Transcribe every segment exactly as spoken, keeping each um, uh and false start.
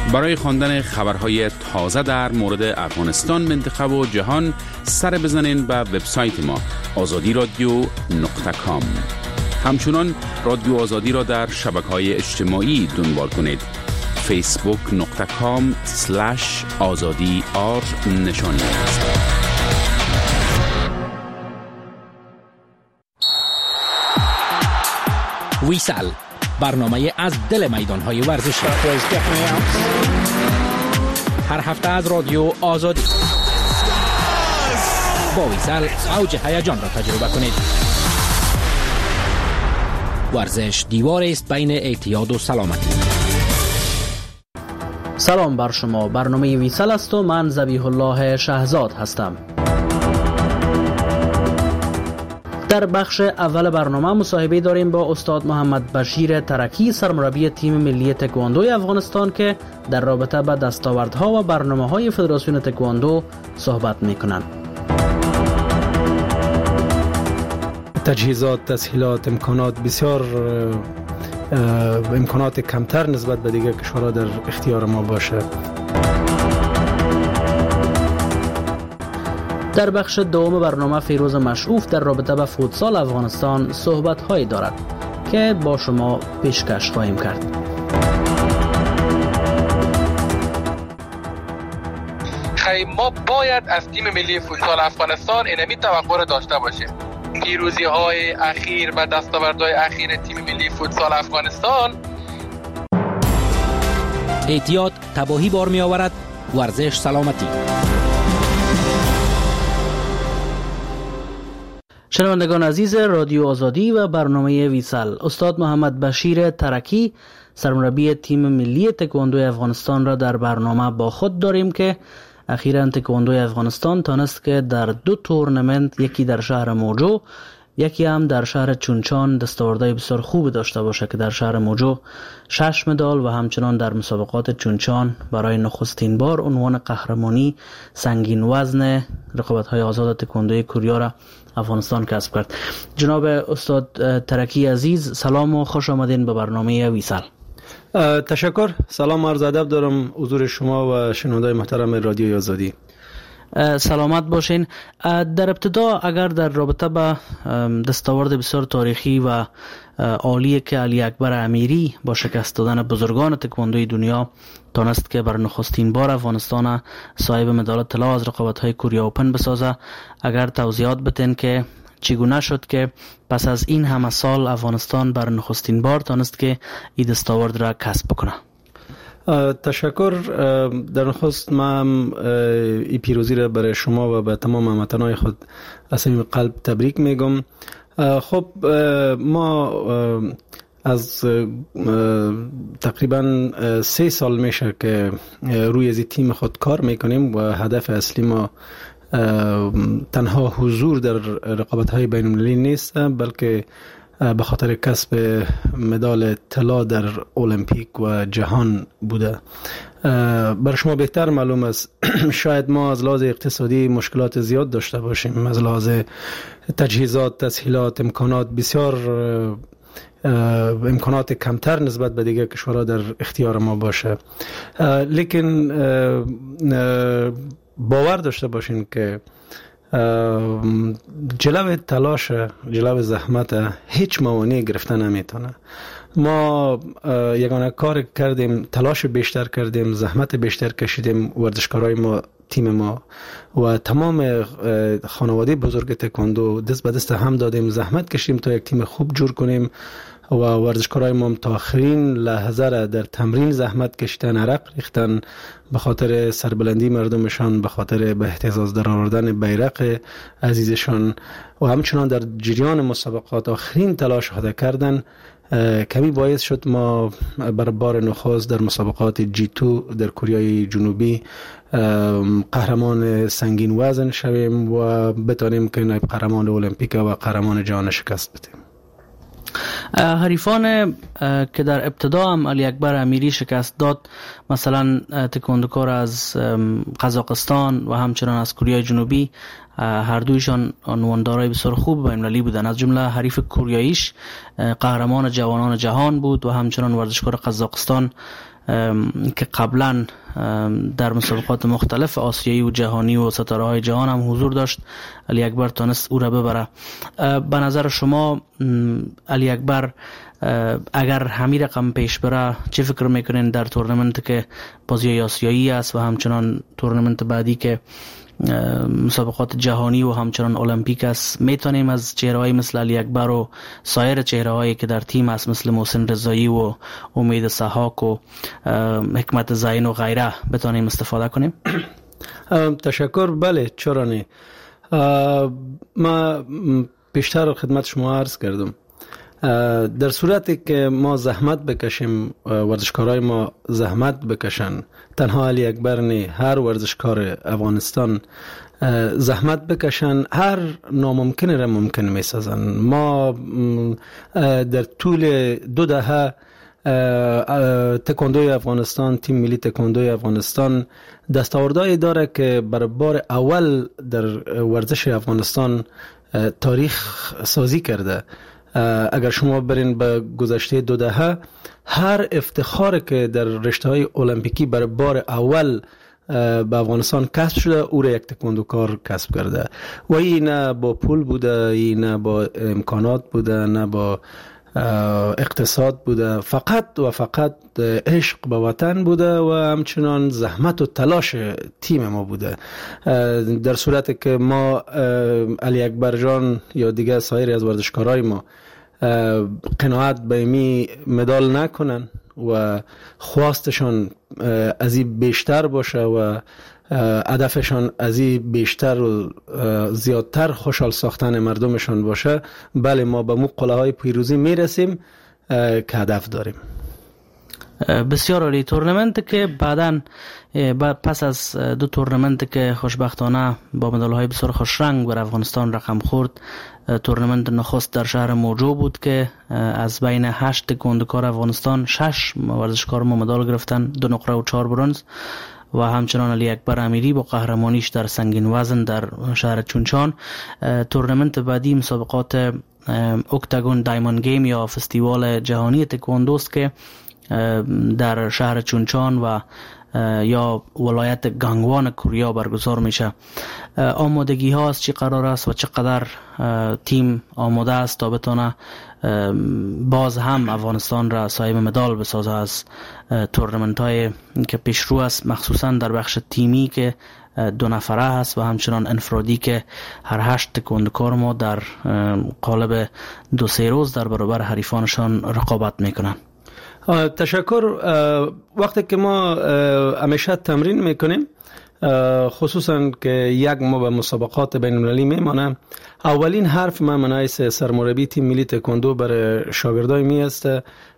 برای خواندن خبرهای تازه در مورد افغانستان، منطقه و جهان سر بزنین به وبسایت ما آزادی رادیو نقطه کام. همچنان رادیو آزادی را در شبکه‌های اجتماعی دنبال کنید. فیسبوک نقطه کام سلش آزادی آر نشانی است. ویسال، برنامه از دل میدان‌های ورزشی. هر هفته از رادیو آزادی با ویسال اوج هیجان را تجربه کنید. ورزش دیواری است بین اعتیاد و سلامتی. سلام بر شما، برنامه ویسال است و من ذبیح الله شهزاد هستم. در بخش اول برنامه مصاحبه داریم با استاد محمد بشیر ترکی، سرمربی تیم ملی تکواندو افغانستان که در رابطه با دستاوردها و برنامه‌های فدراسیون تکواندو صحبت می‌کنند. تجهیزات، تسهیلات، امکانات بسیار امکانات کمتر نسبت به دیگر کشورها در اختیار ما باشه. در بخش دوم برنامه فیروز مشعوف در رابطه با فوتسال افغانستان صحبت هایی دارد که با شما پیشکش خواهیم کرد. خیلی ما باید از تیم ملی فوتسال افغانستان اینمی توقع را داشته باشیم. پیروزی های اخیر و دستاوردهای اخیر تیم ملی فوتسال افغانستان. اعتیاد تباهی بار می آورد، ورزش سلامتی. شنوندگان عزیز رادیو آزادی و برنامه ویسال، استاد محمد بشیر ترکی، سرمربی تیم ملی تکواندو افغانستان را در برنامه با خود داریم که اخیراً تکواندو افغانستان تانست که در دو تورنمنت، یکی در شهر موجو یکی هم در شهر چونچان، دستاوردهای بسیار خوب داشته باشه که در شهر موجو شش مدال و همچنان در مسابقات چونچان برای نخستین بار عنوان قهرمانی سنگین وزن رقابت‌های آزاد تکواندوی کوریا را افغانستان کسب کرد. جناب استاد ترکی عزیز، سلام و خوش آمدین به برنامه ویسال. تشکر. سلام عرض ادب دارم حضور شما و شنوندگان محترم رادیوی آزادی. سلامت باشین. در ابتدا اگر در رابطه با دستاورد بسیار تاریخی و عالی که علی اکبر امیری با شکست دادن بزرگان تکواندوی دنیا تانست که بر نخستین بار افغانستان صاحب مدال طلا از رقابت‌های کوریا اوپن بسازه، اگر توضیحات بدین که چگونه شد که پس از این همه سال افغانستان بر نخستین بار تانست که این دستاورد را کسب بکنه؟ تشکر. در نخست من این پیروزی را برای شما و به تمام هموطنان خود از صمیم قلب تبریک میگم. خب ما از تقریبا سه سال میشه که روی از تیم خود کار میکنیم و هدف اصلی ما تنها حضور در رقابت‌های بین‌المللی نیست، بلکه به خاطر کسب مدال طلا در المپیک و جهان بوده. برای شما بهتر معلوم است شاید ما از لحاظ اقتصادی مشکلات زیاد داشته باشیم، از لحاظ تجهیزات، تسهیلات، امکانات بسیار امکانات کمتر نسبت به دیگر کشورها در اختیار ما باشه، لیکن باور داشته باشین که جلو تلاش، جلو زحمت هیچ موانعی گرفته نمیتونه. ما یگانه کار کردیم، تلاش بیشتر کردیم، زحمت بیشتر کشیدیم، ورزشکارای ما، تیم ما و تمام خانواده بزرگ تکواندو دست به دست هم دادیم، زحمت کشیدیم تا یک تیم خوب جور کنیم و ورزشکارای ما تا آخرین لحظه را در تمرین زحمت کشیدن، عرق ریختن به خاطر سربلندی مردمشان، به خاطر به اهتزاز در آوردن بیرق عزیزشان و همچنان در جریان مسابقات آخرین تلاش خود کردن. کمی باعث شد ما بر بار نخست در مسابقات جی تو در کوریای جنوبی قهرمان سنگین وزن شویم و بتانیم که نایب قهرمان المپیک و قهرمان جهان شکست بدیم. حریفان که در ابتدا هم علی اکبر امیری شکست داد، مثلا تکواندوکار از قزاقستان و همچنان از کوریای جنوبی، هر دویشان عنواندارای بسیار خوب بین‌المللی بودن. از جمله حریف کوریاییش قهرمان جوانان جهان بود و همچنان ورزشکار قزاقستان که قبلا در مسابقات مختلف آسیایی و جهانی و ستاره های جهان هم حضور داشت. علی اکبر تونست او را ببره. به نظر شما علی اکبر اگر همین رقم پیش بره چه فکر میکنین در تورنمنت که بازی آسیایی است و همچنان تورنمنت بعدی که مسابقات جهانی و همچنان المپیک است، میتونیم از چهره‌های مثل علی اکبر و سایر چهره‌هایی که در تیم است مثل محسن رضایی و امید سحاق و حکمت زین و غیره بتونیم استفاده کنیم؟ تشکر. بله، چرا نه. ما پیشتر خدمت شما عرض کردم در صورتی که ما زحمت بکشیم، ورزشکارای ما زحمت بکشن، تنها علی اکبر نه، هر ورزشکار افغانستان زحمت بکشن، هر ناممکن را ممکن می سازن. ما در طول دو دهه تکواندوی افغانستان، تیم ملی تکواندوی افغانستان دستاوردهایی داره که برای بار اول در ورزش افغانستان تاریخ سازی کرده. اگر شما برین به گذشته دو دهه، هر افتخار که در رشته‌های المپیکی برای بار اول به افغانستان کسب شده، او را یک تکواندوکار کسب کرده و این نه با پول بوده، این نه با امکانات بوده، نه با اقتصاد بوده، فقط و فقط عشق به وطن بوده و همچنان زحمت و تلاش تیم ما بوده. در صورتی که ما علی اکبر جان یا دیگه سایر از ورزشکارای ما قناعت به می مدال نکنن و خواستشان از این بیشتر باشه و هدفشان از این بیشتر و زیادتر خوشحال ساختن مردمشان باشه، بله ما به مو قله های پیروزی میرسیم که هدف داریم. بسیار عالی. تورنمنت که بعداً پس از دو تورنمنت که خوشبختانه با مدال های بسیار خوش رنگ بر افغانستان رقم خورد، تورنمنت نخست در شهر موجو بود که از بین هشت تکواندوکار افغانستان شش ورزشکار ما مدال گرفتن، دو نقره و چهار برنز، و همچنان علی اکبر امیری با قهرمانیش در سنگین وزن در شهر چونچان. تورنمنت بعدی مسابقات اکتاگون دایموند گیم یا فستیوال جهانی تکواندوست که در شهر چونچان و یا ولایت گانگوان کوریا برگزار میشه. آمادگی ها از چی قرار است و چقدر تیم آماده است تا بتونه باز هم افغانستان را صاحب مدال بسازه از تورنمنت های که پیش رو است، مخصوصا در بخش تیمی که دو نفره هست و همچنان انفرادی که هر هشت تکواندوکار ما در قالب دو سه روز در برابر حریفانشان رقابت میکنن. تشکر. وقتی که ما همیشه تمرین میکنیم، خصوصا که یک ما به مسابقات بین المللی میمانه، اولین حرف من منایس سرمربی تیم ملی تکواندو برای شاگردای می است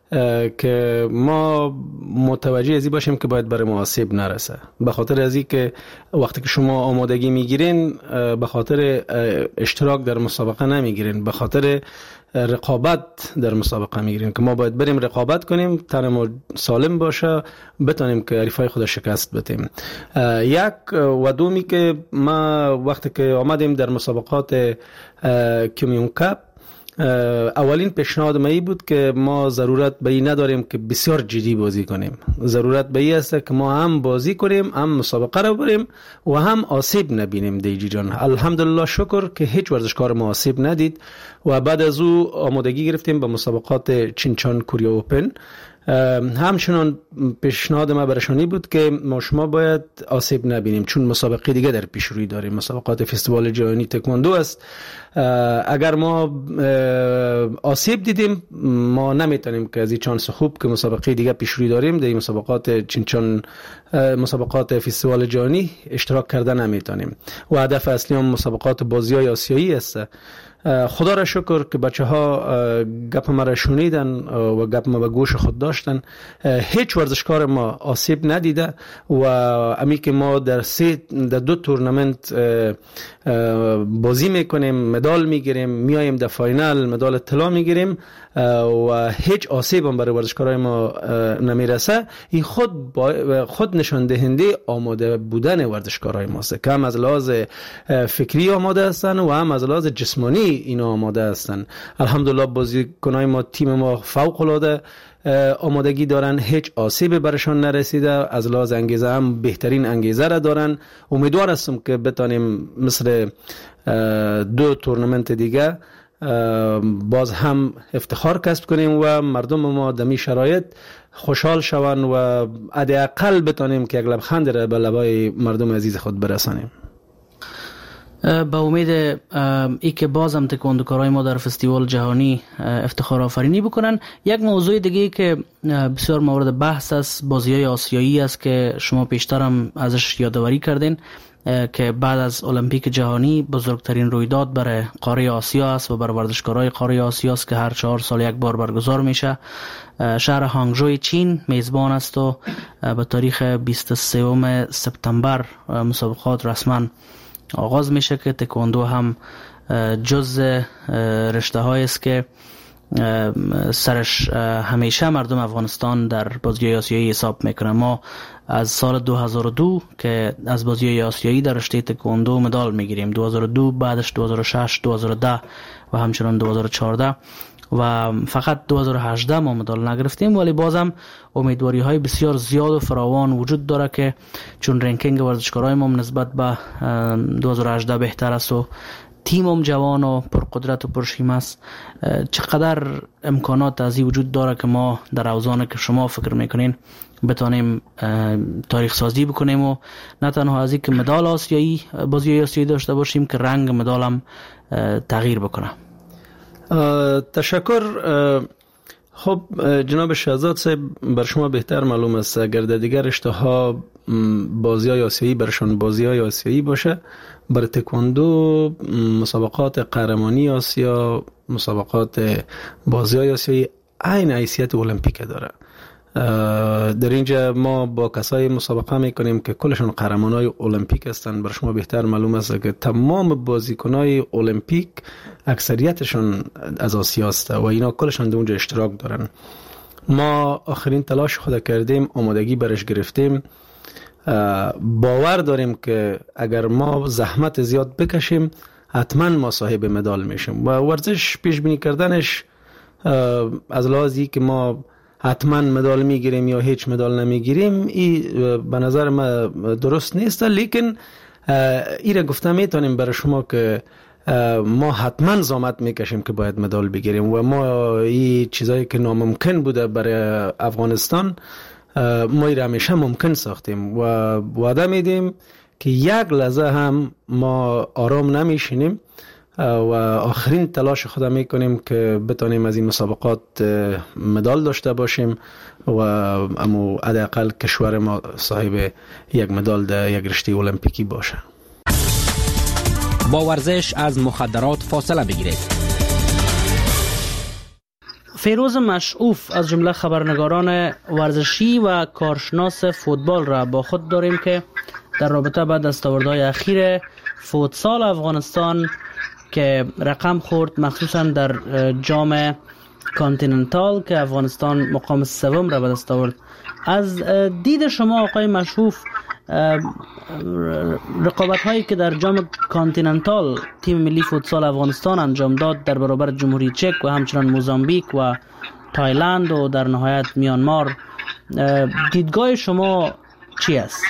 که ما متوجه ازی باشیم که باید برای ما آسیب نرسه. به خاطر ازی که وقتی که شما آمادگی میگیرین به خاطر اشتراک در مسابقه نمیگیرین، به خاطر رقابت در مسابقه میگیرین که ما باید بریم رقابت کنیم، تن ما سالم باشه، بتونیم که حریفای خود شکست بدیم. یک و دومی که ما وقتی که آمدیم در مسابقات کمیون کپ، اولین پیشنهاد ما ای بود که ما ضرورت به این نداریم که بسیار جدی بازی کنیم، ضرورت به این است که ما هم بازی کنیم، هم مسابقه رو بریم و هم آسیب نبینیم. دیجی جان الحمدلله شکر که هیچ ورزشکار ما آسیب ندید و بعد از او آمادگی گرفتیم به مسابقات چینچان کوریا اوپن. همچنان پیشنهاد ما برشانی بود که ما شما باید آسیب نبینیم چون مسابقه دیگه در پیش روی داریم، مسابقات فستیوال جهانی تکواندو است. اگر ما آسیب دیدیم ما نمیتونیم که از این چانس خوب که مسابقه دیگه پیش روی داریم در مسابقات چینچان، مسابقات فستیوال جهانی اشتراک کردن نمیتونیم و هدف اصلی هم مسابقات بازی‌های آسیایی است. خدا را شکر که بچه ها گپ ما را شنیدن و گپ ما به گوش خود داشتن. هیچ ورزشکار ما آسیب ندیده و امی که ما در سه در دو تورنمنت بازی میکنیم، مدال میگیریم، میایم در فاینال مدال طلا میگیریم و هیچ آسیب هم برای ورزشکارای ما نمیرسه. این خود خود نشان دهنده آماده بودن ورزشکارای ماست که هم از لحاظ فکری آماده هستن و هم از لحاظ جسمانی اینا آماده هستن. الحمدلله بازیکنای ما، تیم ما فوق العاده آمادگی دارن، هیچ آسیبی برشان نرسیده، از لحاظ انگیزه هم بهترین انگیزه را دارن. امیدوار هستم که بتانیم مثل دو تورنمنت دیگه باز هم افتخار کسب کنیم و مردم ما دمی شرایط خوشحال شوند و حداقل بتانیم که یک لبخند را به لبای مردم عزیز خود برسانیم. به امید ای که باز هم تکواندوکارای ما در فستیوال جهانی افتخار آفرینی بکنن. یک موضوع دیگه که بسیار مورد بحث است بازی‌های آسیایی است که شما پیشتر هم ازش یادآوری کردین که بعد از المپیک جهانی بزرگترین رویداد برای قاره آسیا است و برای ورزشکارای قاره آسیا است که هر چهار سال یک بار برگزار میشه. شهر هانگژو چین میزبان است و به تاریخ بیست و سوم سپتامبر مسابقات رسما آغاز میشه که تکواندو هم جز رشته هایی است که سرش همیشه مردم افغانستان در بازی‌های آسیایی حساب میکنه. ما از سال دو هزار و دو که از بازی‌های آسیایی در رشته تکواندو مدال میگیریم، دو هزار و دو، بعدش دو هزار و شش، دو هزار و ده و همچنان دو هزار و چهارده و فقط دو هزار و هجده ما مدال نگرفتیم، ولی بازم امیدواری های بسیار زیاد و فراوان وجود داره که چون رنکینگ ورزشکارای ما نسبت به دو هزار و هجده بهتر است و تیمم جوان و پرقدرت و پرشیمه است، چقدر امکانات ازی وجود داره که ما در اوزانی که شما فکر میکنین بتانیم تاریخ سازی بکنیم و نه تنها از این که مدال آسیایی بازی آسیایی داشته باشیم که رنگ مدال هم تغییر بکنه. تشکر. خب جناب شهزاد صاحب، بر شما بهتر معلوم است اگر در دیگر رشته ها بازی های آسیایی برشان بازی های آسیایی باشه، بر تکواندو مسابقات قهرمانی آسیا، مسابقات بازی های آسیایی عین حیثیت المپیک داره. در اینجا ما با کسای مسابقه میکنیم که کلشون قهرمانای المپیک هستند. بر شما بهتر معلوم است که تمام بازیکنای المپیک اکثریتشون از آسیا است و اینا کلشون در اونجا اشتراک دارن. ما آخرین تلاش خود کردیم، آمادگی برش گرفتیم. باور داریم که اگر ما زحمت زیاد بکشیم حتما ما صاحب مدال میشیم و ورزش پیش بینی کردنش از لحاظی که ما حتما مدال میگیریم یا هیچ مدال نمیگیریم ای به نظر ما درست نیست، لیکن ای را گفته میتونیم برای شما که ما حتما زحمت میکشیم که باید مدال بگیریم و ما این چیزایی که ناممکن بوده برای افغانستان ما ای را همیشه ممکن ساختیم و وعده میدیم که یک لحظه هم ما آرام نمیشینیم و آخرین تلاش خود میکنیم که بتانیم از این مسابقات مدال داشته باشیم و امو حداقل کشور ما صاحب یک مدال در یک رشته المپیکی باشه. با ورزش از مخدرات فاصله بگیرید. فیروز مشعوف از جمله خبرنگاران ورزشی و کارشناس فوتبال را با خود داریم که در رابطه با دستاوردهای اخیر فوتسال افغانستان که رقم خورد مخصوصا در جام کانتیننتال که افغانستان مقام سوم را به دست آورد، از دید شما آقای مشعوف رقابت هایی که در جام کانتیننتال تیم ملی فوتسال افغانستان انجام داد در برابر جمهوری چک و همچنان موزامبیک و تایلند و در نهایت میانمار، دیدگاه شما چی است؟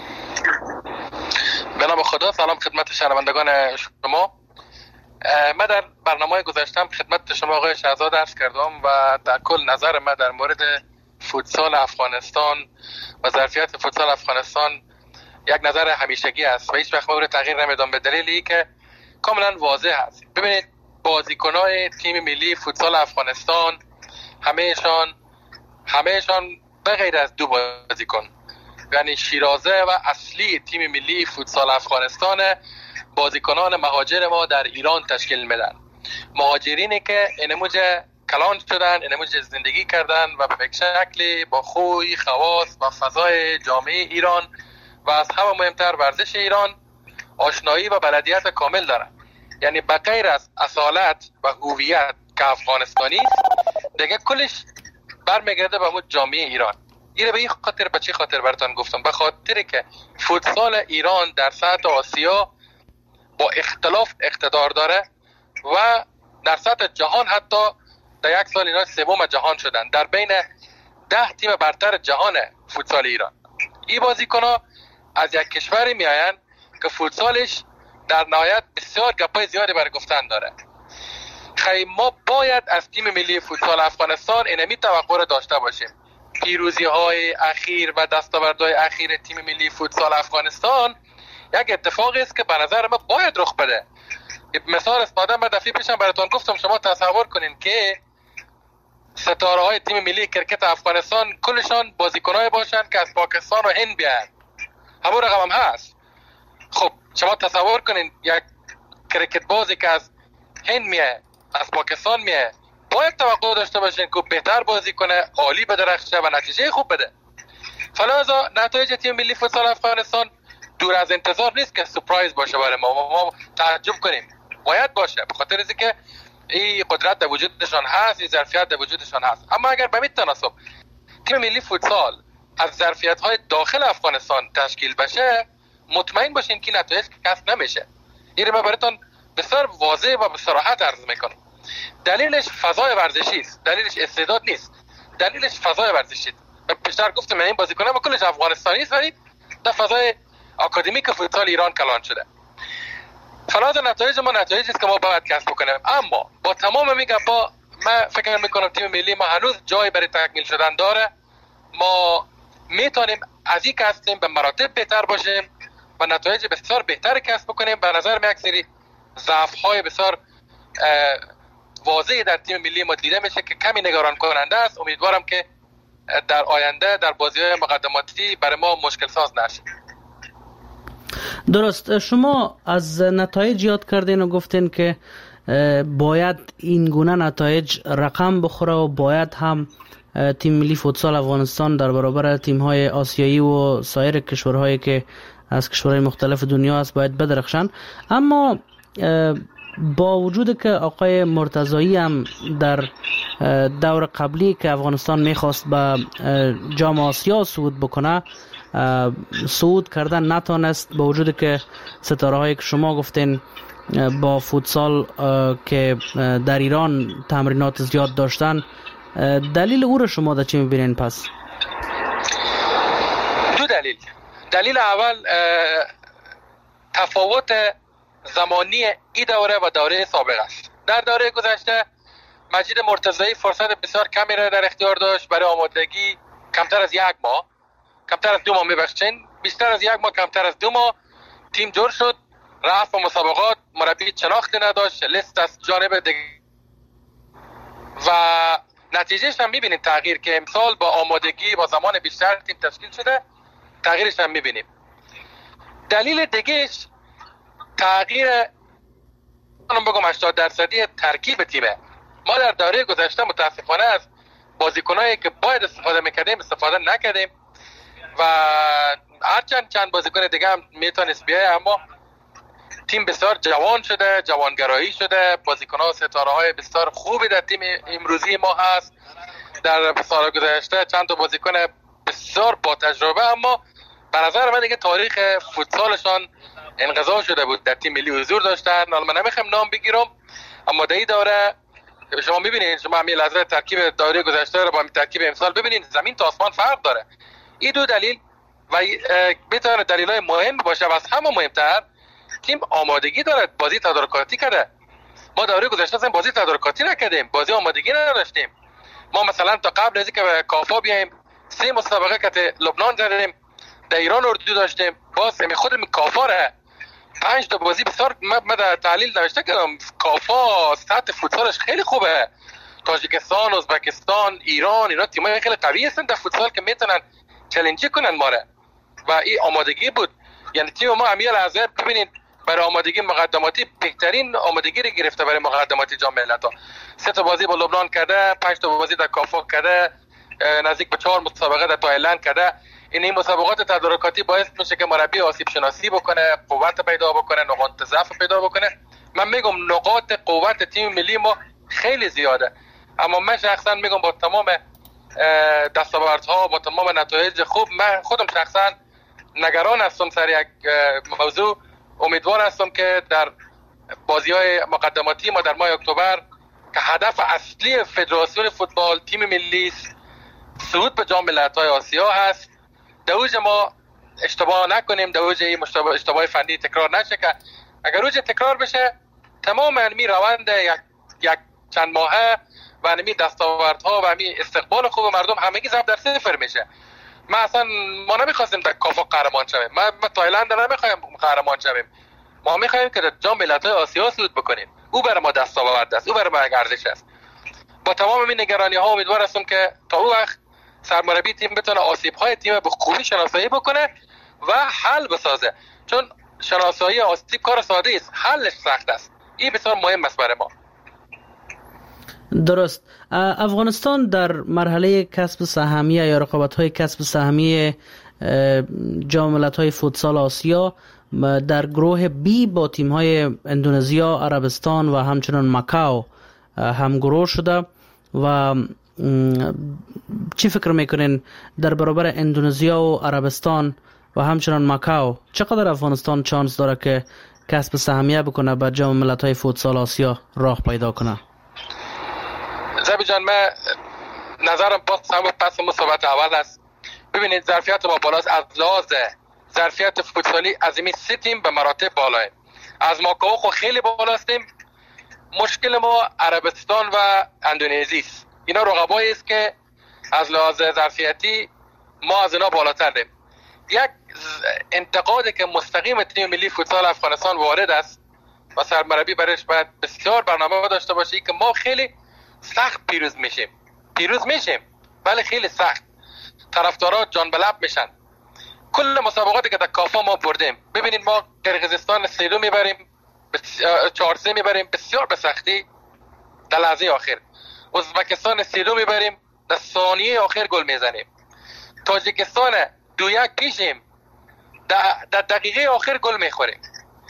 به نام خدا، سلام خدمت شنوندگان شما. من در برنامه گذاشتم خدمت شما آقای شهزاد عرض کردم و در کل نظر من در مورد فوتسال افغانستان و ظرفیت فوتسال افغانستان یک نظر همیشگی است و هیچ وقت مورد تغییر نمیدم، به دلیلی که کاملا واضح است. ببینید بازیکنای تیم ملی فوتسال افغانستان همهشان همهشان به غیر از دو بازیکن، یعنی شیرازه و اصلی تیم ملی فوتسال افغانستان، بازیکنان مهاجر ما در ایران تشکیل میدن. مهاجرینی که اینموجه کلان شدن، اینموجه زندگی کردن و به شکلی با خوی خواص و فضای جامعه ایران و از همه مهمتر ورزش ایران آشنایی و بلدیت کامل دارن. یعنی به غیر از اصالت و هویت که افغانستانی دیگه کلش برمیگرده به همون جامعه ایران. اینه به این خاطر به چه خاطر براتون گفتم؟ به خاطر که فوتسال ایران در سطح آسیا با اختلاف اقتدار داره و در سطح جهان حتی در یک سال اینا سوم جهان شدن، در بین ده تیم برتر جهان فوتسال ایران. این بازیکن‌ها از یک کشوری میآیند که فوتسالش در نهایت بسیار گپای زیادی برای گفتن داره. خیلی ما باید از تیم ملی فوتسال افغانستان اینمی توقع را داشته باشیم. پیروزی های اخیر و دستاوردهای اخیر تیم ملی فوتسال افغانستان یک اتفاقی است که به نظر من باید رخ بده. مثال استفاده من دفعه پیشم براتون گفتم، شما تصور کنین که ستاره های تیم ملی کرکت افغانستان کلشان بازیکنای باشن که از پاکستان و هند بیان، همون رقم هم هست. خب شما تصور کنین یک کرکت بازی که از هند میه، از پاکستان میه، باید توقع داشته باشین که بهتر بازی کنه، عالی بدرخشه و نتیجه خوب بده. فلذا نتایج تیم ملی فوتسال افغانستان دور از انتظار نیست که سورپرایز باشه برای ما، ما تعجب کنیم. باید باشه، به خاطر اینکه این قدرت در وجودشان هست، این ظرفیت در وجودشان هست. اما اگر به همین تناسب تیم ملی فوتسال از ظرفیت‌های داخل افغانستان تشکیل بشه، مطمئن باشین که نتایج کسب نمیشه. این رو من براتون بسیار واضح و به صراحت عرض میکنم. دلیلش فضای ورزشی است، دلیلش استعداد نیست، دلیلش فضای ورزشی است. من پیشتر گفتم این بازیکنان کلش افغانستانی است ولی در فضای آکادمیک فوتسال ایران کلان شده. فراز نتایج ما نتایجی است که ما باید کسب کنیم. اما با تمام میگم با من فکر میکنم تیم ملی ما هنوز جای برای تکمیل شدن داره. ما میتونیم از این که هستیم به مراتب بهتر باشیم و نتایج بسیار بهتر کسب کنیم. به نظر من یک سری ضعف‌های بسیار واضحی در تیم ملی ما دیده میشه که کمی نگران کننده است. امیدوارم که در آینده در بازی‌های مقدماتی برای ما مشکل ساز نشه. درست، شما از نتایج یاد کردین و گفتین که باید این گونه نتایج رقم بخوره و باید هم تیم ملی فوتسال افغانستان در برابر تیم‌های آسیایی و سایر کشورهایی که از کشورهای مختلف دنیا است باید بدرخشن. اما با وجود که آقای مرتضایی هم در دور قبلی که افغانستان میخواست به جام آسیا صعود بکنه صعود کردن نتونست، با وجود که ستاره هایی که شما گفتین با فوتسال که در ایران تمرینات زیاد داشتن، دلیل او را شما در چی میبینین؟ پس دو دلیل. دلیل اول تفاوت زمانی این دوره و دوره سابق است. در دوره گذشته مجید مرتضایی فرصت بسیار کمی را در اختیار داشت برای آمادگی، کمتر از یک ماه کمتر از دو ماه میبخشین بیشتر از یک ماه کمتر از دو ماه تیم جور شد، رفت و مسابقات، مربی شناختی نداشت، لیست از جانب دیگه و نتیجهش هم میبینید تغییر که امسال با آمادگی با زمان بیشتر تیم تشکیل شده، تغییرش هم میبینیم. دلیل دیگهش تغییر من بگم هشتاد درصدی ترکیب تیمه. ما در دوره گذشته متاسفانه از بازیکنایی که باید استفاده میکردیم استفاده نکردیم و هرچند چند بازیکن دیگه هم میتونست بیایه، اما تیم بسیار جوان شده، جوانگرایی شده، بازیکن‌ها ستاره های بسیار خوبی در تیم امروزی ما هست. در سال گذشته چند تا بازیکن بسیار با تجربه، اما به نظر من دیگه تاریخ فوتسالشان انقضا شده بود، در تیم ملی حضور داشتن. حالا من نمیخوام نام بگیرم، اما در این دوره شما میبینید، شما همین لحظه ترکیب دوره گذشته رو با ترکیب امسال ببینید، زمین تا آسمان فرق داره. این دو دلیل و بتونه دلایل مهم باشه و از همه مهمتر تیم آمادگی داره، بازی تدارکاتی کرده. ما دوره گذشته اصلا بازی تدارکاتی نکردیم، بازی آمادگی نداشتیم. ما مثلا تا قبل از اینکه به کافا بیایم سه مسابقه که لبنان زدیم، در ایران اردو داشتیم، باز می خود می کافا ره پنج تا بازی بسیار من در تحلیل نوشته کردم کافا سطح فوتسالش خیلی خوبه. تاجیکستان، ازبکستان، ایران، اینا تیمای خیلی قوی هستن در فوتسال که میتونن چالنجی کنن ما را و این آمادگی بود. یعنی تیم ما همین لحظه ببینید برای آمادگی مقدماتی بهترین آمادگی رو گرفته برای مقدماتی جام ملت‌ها. سه تا بازی با لبنان کرده، پنج تا بازی در کافا کرده، نزدیک به چهار مسابقه در تایلند کرده. این این مسابقات تدارکاتی باعث میشه که مربی آسیب شناسی بکنه، قوت پیدا بکنه، نقاط ضعف پیدا بکنه. من میگم نقاط قوت تیم ملی ما خیلی زیاده، اما من شخصا میگم با تمام دستاوردها، با تمام نتایج خوب، من خودم شخصا نگران هستم سر یک موضوع. امیدوار هستم که در بازی‌های مقدماتی ما در ماه اکتبر که هدف اصلی فدراسیون فوتبال تیم ملی صعود به جام ملت‌های آسیا هست. دوج ما اشتباه نکنیم، دوج این اشتباه فنی تکرار نشه که اگر روز تکرار بشه تمام می روند یک, یک چند ماهه و می دستاوردها و می استقبال خوب مردم همگی ضرب در صفر میشه. ما اصلا ما نمیخواستیم در کافا قهرمان شویم، ما, ما تایلند نمیخوایم قهرمان شویم، ما میخوایم که در جام ملت‌های آسیا صعود بکنیم. او برای ما دستاورد است، او برای ما یک ارزش است. با تمام این نگرانی ها امیدوار هستم که تا اون وقت سرمربی تیم بتونه آسیب های تیم به خوبی شناسایی بکنه و حل بسازه، چون شناسایی آسیب کار ساده است، حلش سخت است. این بسیار مهم است برای ما. درست. افغانستان در مرحله کسب سهمیه یا رقابت‌های کسب سهمیه جام ملت‌های فوتسال آسیا در گروه بی با تیم‌های اندونزیا، عربستان و همچنان ماکاو همگروه شده و چی فکر میکنین در برابر اندونزیا و عربستان و همچنان ماکاو چقدر افغانستان چانس داره که کسب سهمیه بکنه به جام ملت‌های فوتسال آسیا راه پیدا کنه؟ زبی جان، من نظرم باز همون پس مسابقات اول است. ببینید ظرفیت ما بالاست، از لحاظ ظرفیت فوتسالی از این سه تیم به مراتب بالاه. از ماکاو خو خیلی بالاستیم. مشکل ما عربستان و اندونزی است. اینا رقبایی است که از لحاظ ظرفیتی ما از اینا بالاتریم. یک انتقادی که مستقیم تیم ملی فوتسال افغانستان وارد است و سرمربی برایش باید بسیار برنامه داشته باشه که ما خیلی سخت پیروز میشیم. پیروز میشیم ولی خیلی سخت. طرفدارا جان به لب میشن. کل مسابقاتی که در کافا ما بردیم، ببینید ما قرقیزستان سه دو میبریم، چهار سه میبریم بسیار به سختی در لحظه آخر. ازبکستان سه دو میبریم، در ثانیه آخر گل میزنیم. تاجیکستان دو یک پیشیم، در دقیقه آخر گل میخوریم.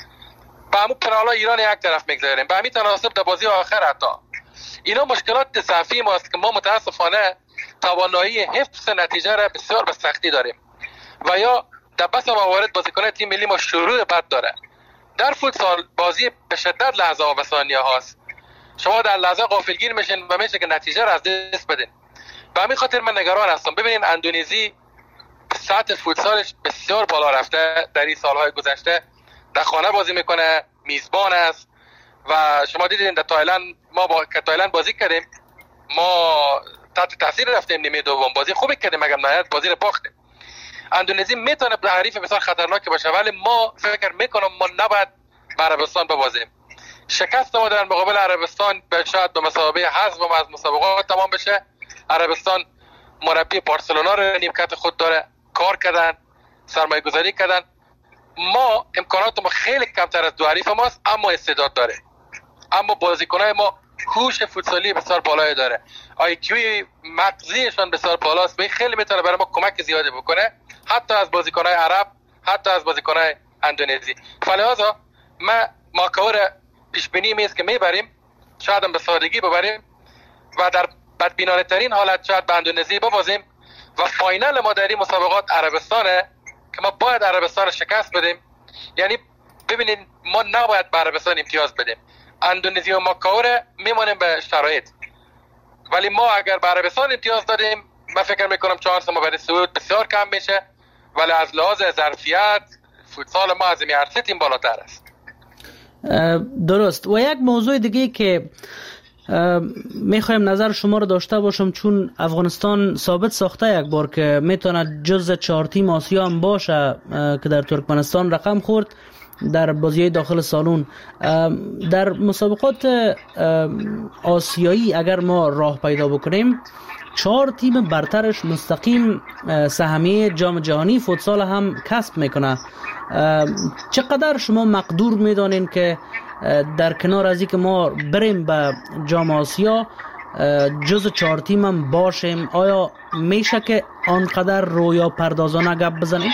با همون پنالا ایران یک طرف میگذاریم، با همین تناسب در بازی آخر حتی. اینا مشکلات صحفی ماست که ما متاسفانه توانایی حفظ نتیجه را بسیار به سختی داریم و یا در بس موارد بازیکن تیم ملی ما شروع بد داره. در فوتسال بازی به شدت لحظه و ثانیه هاست. شما در لحظه غافلگیر میشین و میشه که نتیجه را از دست بدین. به همین خاطر من نگران هستم. ببینین اندونزی سطح فوتسالش بسیار بالا رفته در این سالهای گذشته. در خانه بازی میکنه، میزبان است و شما دیدین در تایلند ما با که تایلند بازی کردیم، ما تحت تاثیر رفتیم نیمه دوم، بازی خوبی کردیم مگر نهایت بازی رو باختیم. اندونزی میتونه حریف بسیار خطرناک باشه ولی ما فکر میکنم ما نباید با عربستان ببازیم. شکست ما در مقابل عربستان به شاید به مسابقه حذف از مسابقات تمام بشه. عربستان مربی بارسلونا رو نیمکت خود داره، کار کردن، سرمایه گذاری کردن. ما امکانات ما خیلی کمتر از دو حریف ماست اما استعداد داره، اما بازیکنای ما هوش فوتسالی بسیار بالایی داره، آی کیو مغزیشون بسیار بالاست و خیلی میتونه برای ما کمک زیادی بکنه، حتی از بازیکنای عرب، حتی از بازیکنای اندونزی. فلذا ما ماکاو را پیش بینی میست که میبریم، شاید هم به سادگی ببریم و در بدبینانه ترین حالت شاید به اندونزی ببازیم و فاینال ما در این مسابقات عربستانه که ما باید عربستان رو شکست بدیم. یعنی ببینید ما نباید به عربستان امتیاز بدیم. اندونزی و ماکاو رو میمونیم به شرایط، ولی ما اگر به عربستان امتیاز دادیم من فکر میکنم چانس ما برای صعود بسیار کم میشه، ولی از لحاظ ظرفیت فوتسال ما از این هر سه تیم بالاتر است. درست. و یک موضوع دیگه که میخوایم نظر شما رو داشته باشم، چون افغانستان ثابت ساخته یک بار که میتونه جز چهار تیم آسیا هم باشه که در ترکمنستان رقم خورد در بازی داخل سالن. در مسابقات آسیایی اگر ما راه پیدا بکنیم، چهار تیم برترش مستقیم سهمیه جام جهانی فوتسال هم کسب میکنه. چقدر شما مقدور میدانین که در کنار از اینکه ما بریم به جام آسیا جز چهار تیم هم باشیم، آیا میشه که آنقدر رویا پردازانه گپ بزنیم؟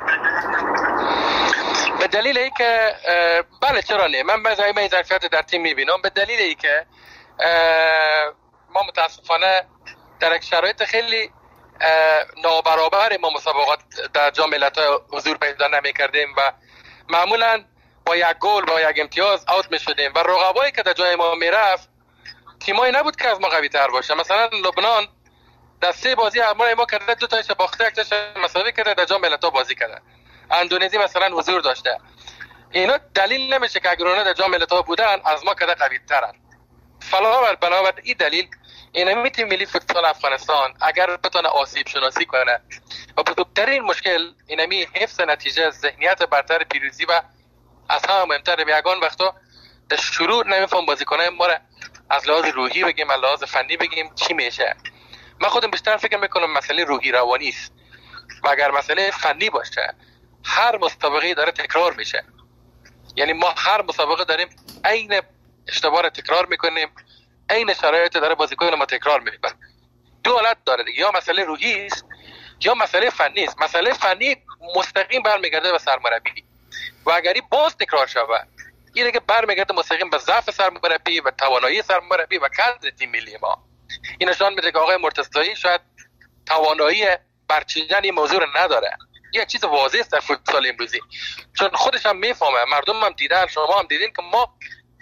به دلیل ای که بله چرا نه، من مزایای این ظرفیت در تیم میبینم. به دلیل ای که ما متاسفانه در یک شرایط خیلی نابرابر ما مسابقات در جام ملت‌ها حضور پیدا نمی‌کردیم و معمولاً با یک گل با یک امتیاز اوت می‌شدیم و رقبایی که در جای ما میرفت تیمایی نبود که از ما قوی تر باشه. مثلا لبنان در سه بازی ما ما کرده، دو تاش باخته، یک تاش مساوی کرده، در جام ملت‌ها بازی کرده. اندونزی مثلا حضور داشته. اینا دلیل نمیشه که اگر اونا در جام ملت‌ها بودن از ما کده قوی ترن. فلاور بنابر این دلیل این تیم ملی فوتبال افغانستان اگر بتونه آسیب شناسی کنه و بزرگترین مشکل اینمی حفظ نتیجه، ذهنیت برتر، پیروزی و از همه مهمتر یگان وقتا در شروع نمیفهم بازیکنای ما را از لحاظ روحی بگیم، از لحاظ فنی بگیم چی میشه. من خودم بیشتر فکر میکنم مسئله روحی روانی است و اگر مسئله فنی باشه هر مسابقه داره تکرار میشه. یعنی ما هر مسابقه داریم عین اشتباه رو تکرار میکنیم، عین شرایط داره بازیکن ما تکرار میکنه. دو حالت داره دیگه، یا مسئله روحی است یا مسئله فنی است. مسئله فنی مستقیم برمیگرده به سرمربی و اگری باز تکرار شود این دیگه برمیگرده مستقیم به ضعف سرمربی و توانایی سرمربی و کادر تیم ملی ما. این نشان میده که آقای مرتضایی شاید توانایی برچیدن این موضوع رو نداره. یه چیز واضحه در فوتبال امروزی، چون خودش هم میفهمه، مردم هم دیدن، شما هم دیدین که ما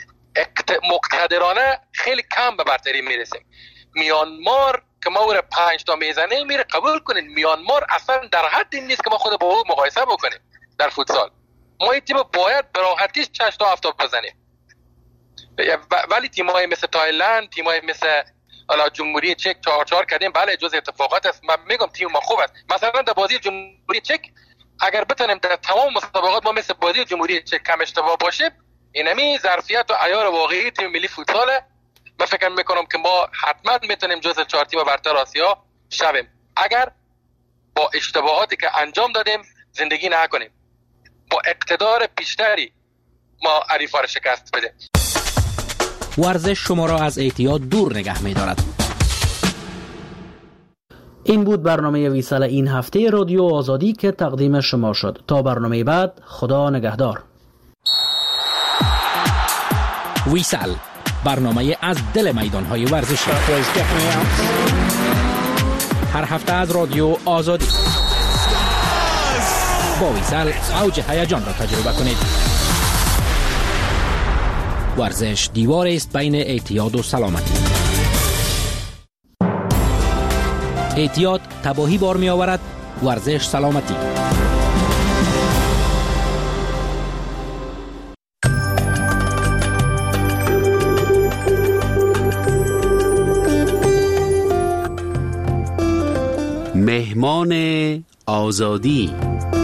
مقتدرانه خیلی کم به برتری میرسیم. میانمار که ما او پنج تا میزنه میره قبول کنین، میانمار اصلا در حد این نیست که ما خود با او مقایسه بکنیم در فوتبال. ما این تیم باید به راحتیش شش تا هفت تا بزنیم، ولی تیم‌های مثل تایلند، تیم‌های مثل حالا جمهوری چک چهار چهار کردیم، بله جز اتفاقات است. من میگم تیم ما خوب است. مثلا در بازی جمهوری چک اگر بتونیم در تمام مسابقات ما مثل بازی جمهوری چک کم اشتباه باشه، اینمی ظرفیت و عیار واقعی تیم ملی فوتباله. من فکر میکنم که ما حتما میتونیم جز چهار تیم برتر آسیا شویم اگر با اشتباهاتی که انجام دادیم زندگی نکنیم، با اقتدار بیشتری ما حریفا را شکست بده. ورزش شما را از اعتیاد دور نگه می‌دارد. این بود برنامه ویسال این هفته رادیو آزادی که تقدیم شما شد. تا برنامه بعد، خدا نگهدار. ویسال، برنامه از دل میدان‌های ورزشی. هر هفته از رادیو آزادی. با ویسال اوج هیجان را تجربه کنید. ورزش دیوار است بین اعتیاد و سلامتی. اعتیاد تباهی بار می آورد، ورزش سلامتی. مهمان آزادی.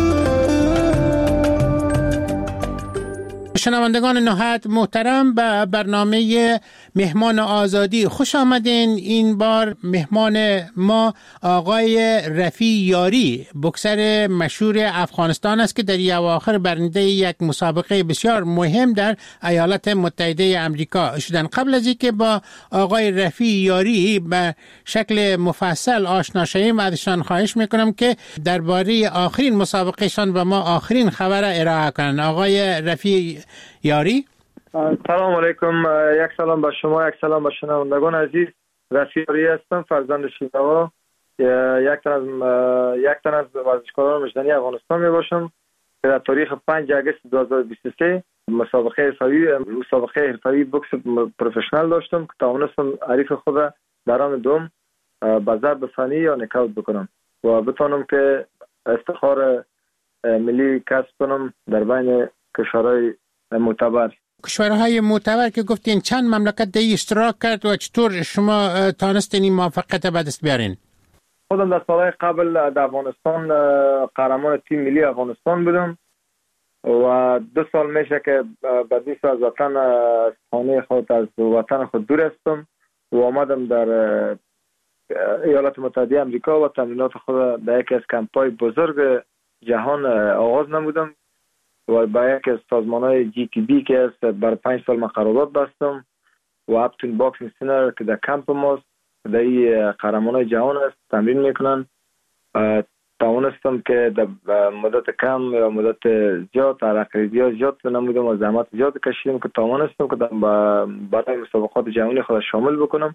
شنوندگان نهایت محترم، به برنامه مهمان آزادی خوش آمدین. این بار مهمان ما آقای رفیع یاری، بوکسر مشهور افغانستان است که در اواخر برنده یک مسابقه بسیار مهم در ایالات متحده آمریکا شدن. قبل از اینکه با آقای رفیع یاری به شکل مفصل آشنا شویم، ازشان خواهش میکنم که درباره آخرین مسابقه شان و ما آخرین خبر ارائه کنند. آقای رفیع یاری. سلام علیکم. یک سلام به شما، یک سلام به شنوندگان عزیز. رفیع یاری هستم، فرزند شینوا، یک تن از یک تن از ورزشکاران مجدنی افغانستان می باشم که در تاریخ پنج آگوست دو هزار و بیست و سه مسابقه حرفه‌ای مسابقه حرفه‌ای بوکس پروفشنال داشتم که توانستم حریف خود در راند دوم به ضرب فنی یا نکاوت بکنم و بتونم که افتخار ملی کسب کنم در بین کشورهای معتبر. کشورهای معتبر که گفتین چند مملکت در اشتراک کرد و چطور شما تانستین این موفقیت به دست بیارین؟ خودم در سالهای قبل در افغانستان قهرمان تیم ملی افغانستان بودم و دو سال میشه که بعدی از وطن خانه خود از وطن خود دور هستم و آمدم در ایالات متحده آمریکا و تمرینات خود در یکی از کمپ‌های بزرگ جهان آغاز نمودم و با یک از سازمان‌های جی تی بی که است بر پنج سال من قرارداد بستم و اپتون باکسینگ سینر که در کمپ ماست در این قهرمان‌های جهان است تمرین میکنن. توانستم که در مدت کم یا مدت زیاد ترقی زیاد نمودم و زحمت زیاد کشیدم که توانستم که برای مسابقات جهانی خود شامل بکنم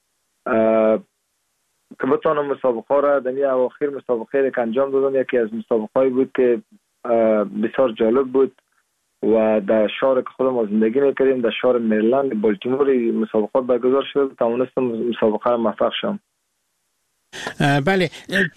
که بتونم مسابقه را در این اواخر مسابقه که انجام دادم. یکی از مسابقه‌ای بود که بسیار جالب بود و در شهر که خودم زندگی میکردیم در شهر مریلند بالتیمور مسابقات برگزار شد، توانستم مسابقه را موفق شدم. بله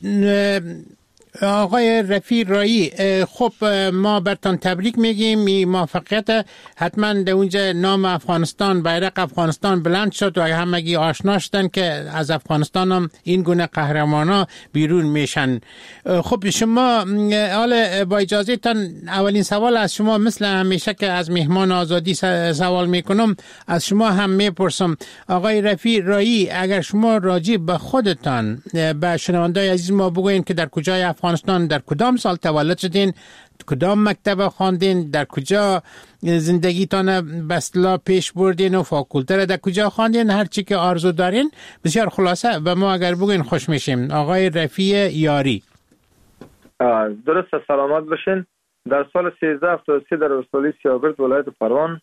آقای رفیع رایی، خب ما برتان تبریک میگیم. این موفقیت حتما در اونجا نام افغانستان، بیرق افغانستان بلند شد و همگی آشنا شدن که از افغانستان هم این گونه قهرمانا بیرون میشن. خب شما حالا با اجازه تان اولین سوال از شما مثل همیشه که از مهمان آزادی سوال میکنم از شما هم میپرسم. آقای رفیع رایی، اگر شما راجع به خودتان به شنوندای عزیز ما بگوین که در کجای افغانستان در کدام سال تولد شدین، کدام مکتب خواندین، در کجا زندگیتان به اصطلاح پیش بردین و فاکولته را در کجا خواندین، هر چی که آرزو دارین بسیار خلاصه به ما اگر بگین خوش میشیم. آقای رفیع یاری. درست، سلامت باشین. در سال سیزده هفتاد و سه در ولسوالی سیاگرد ولایت پروان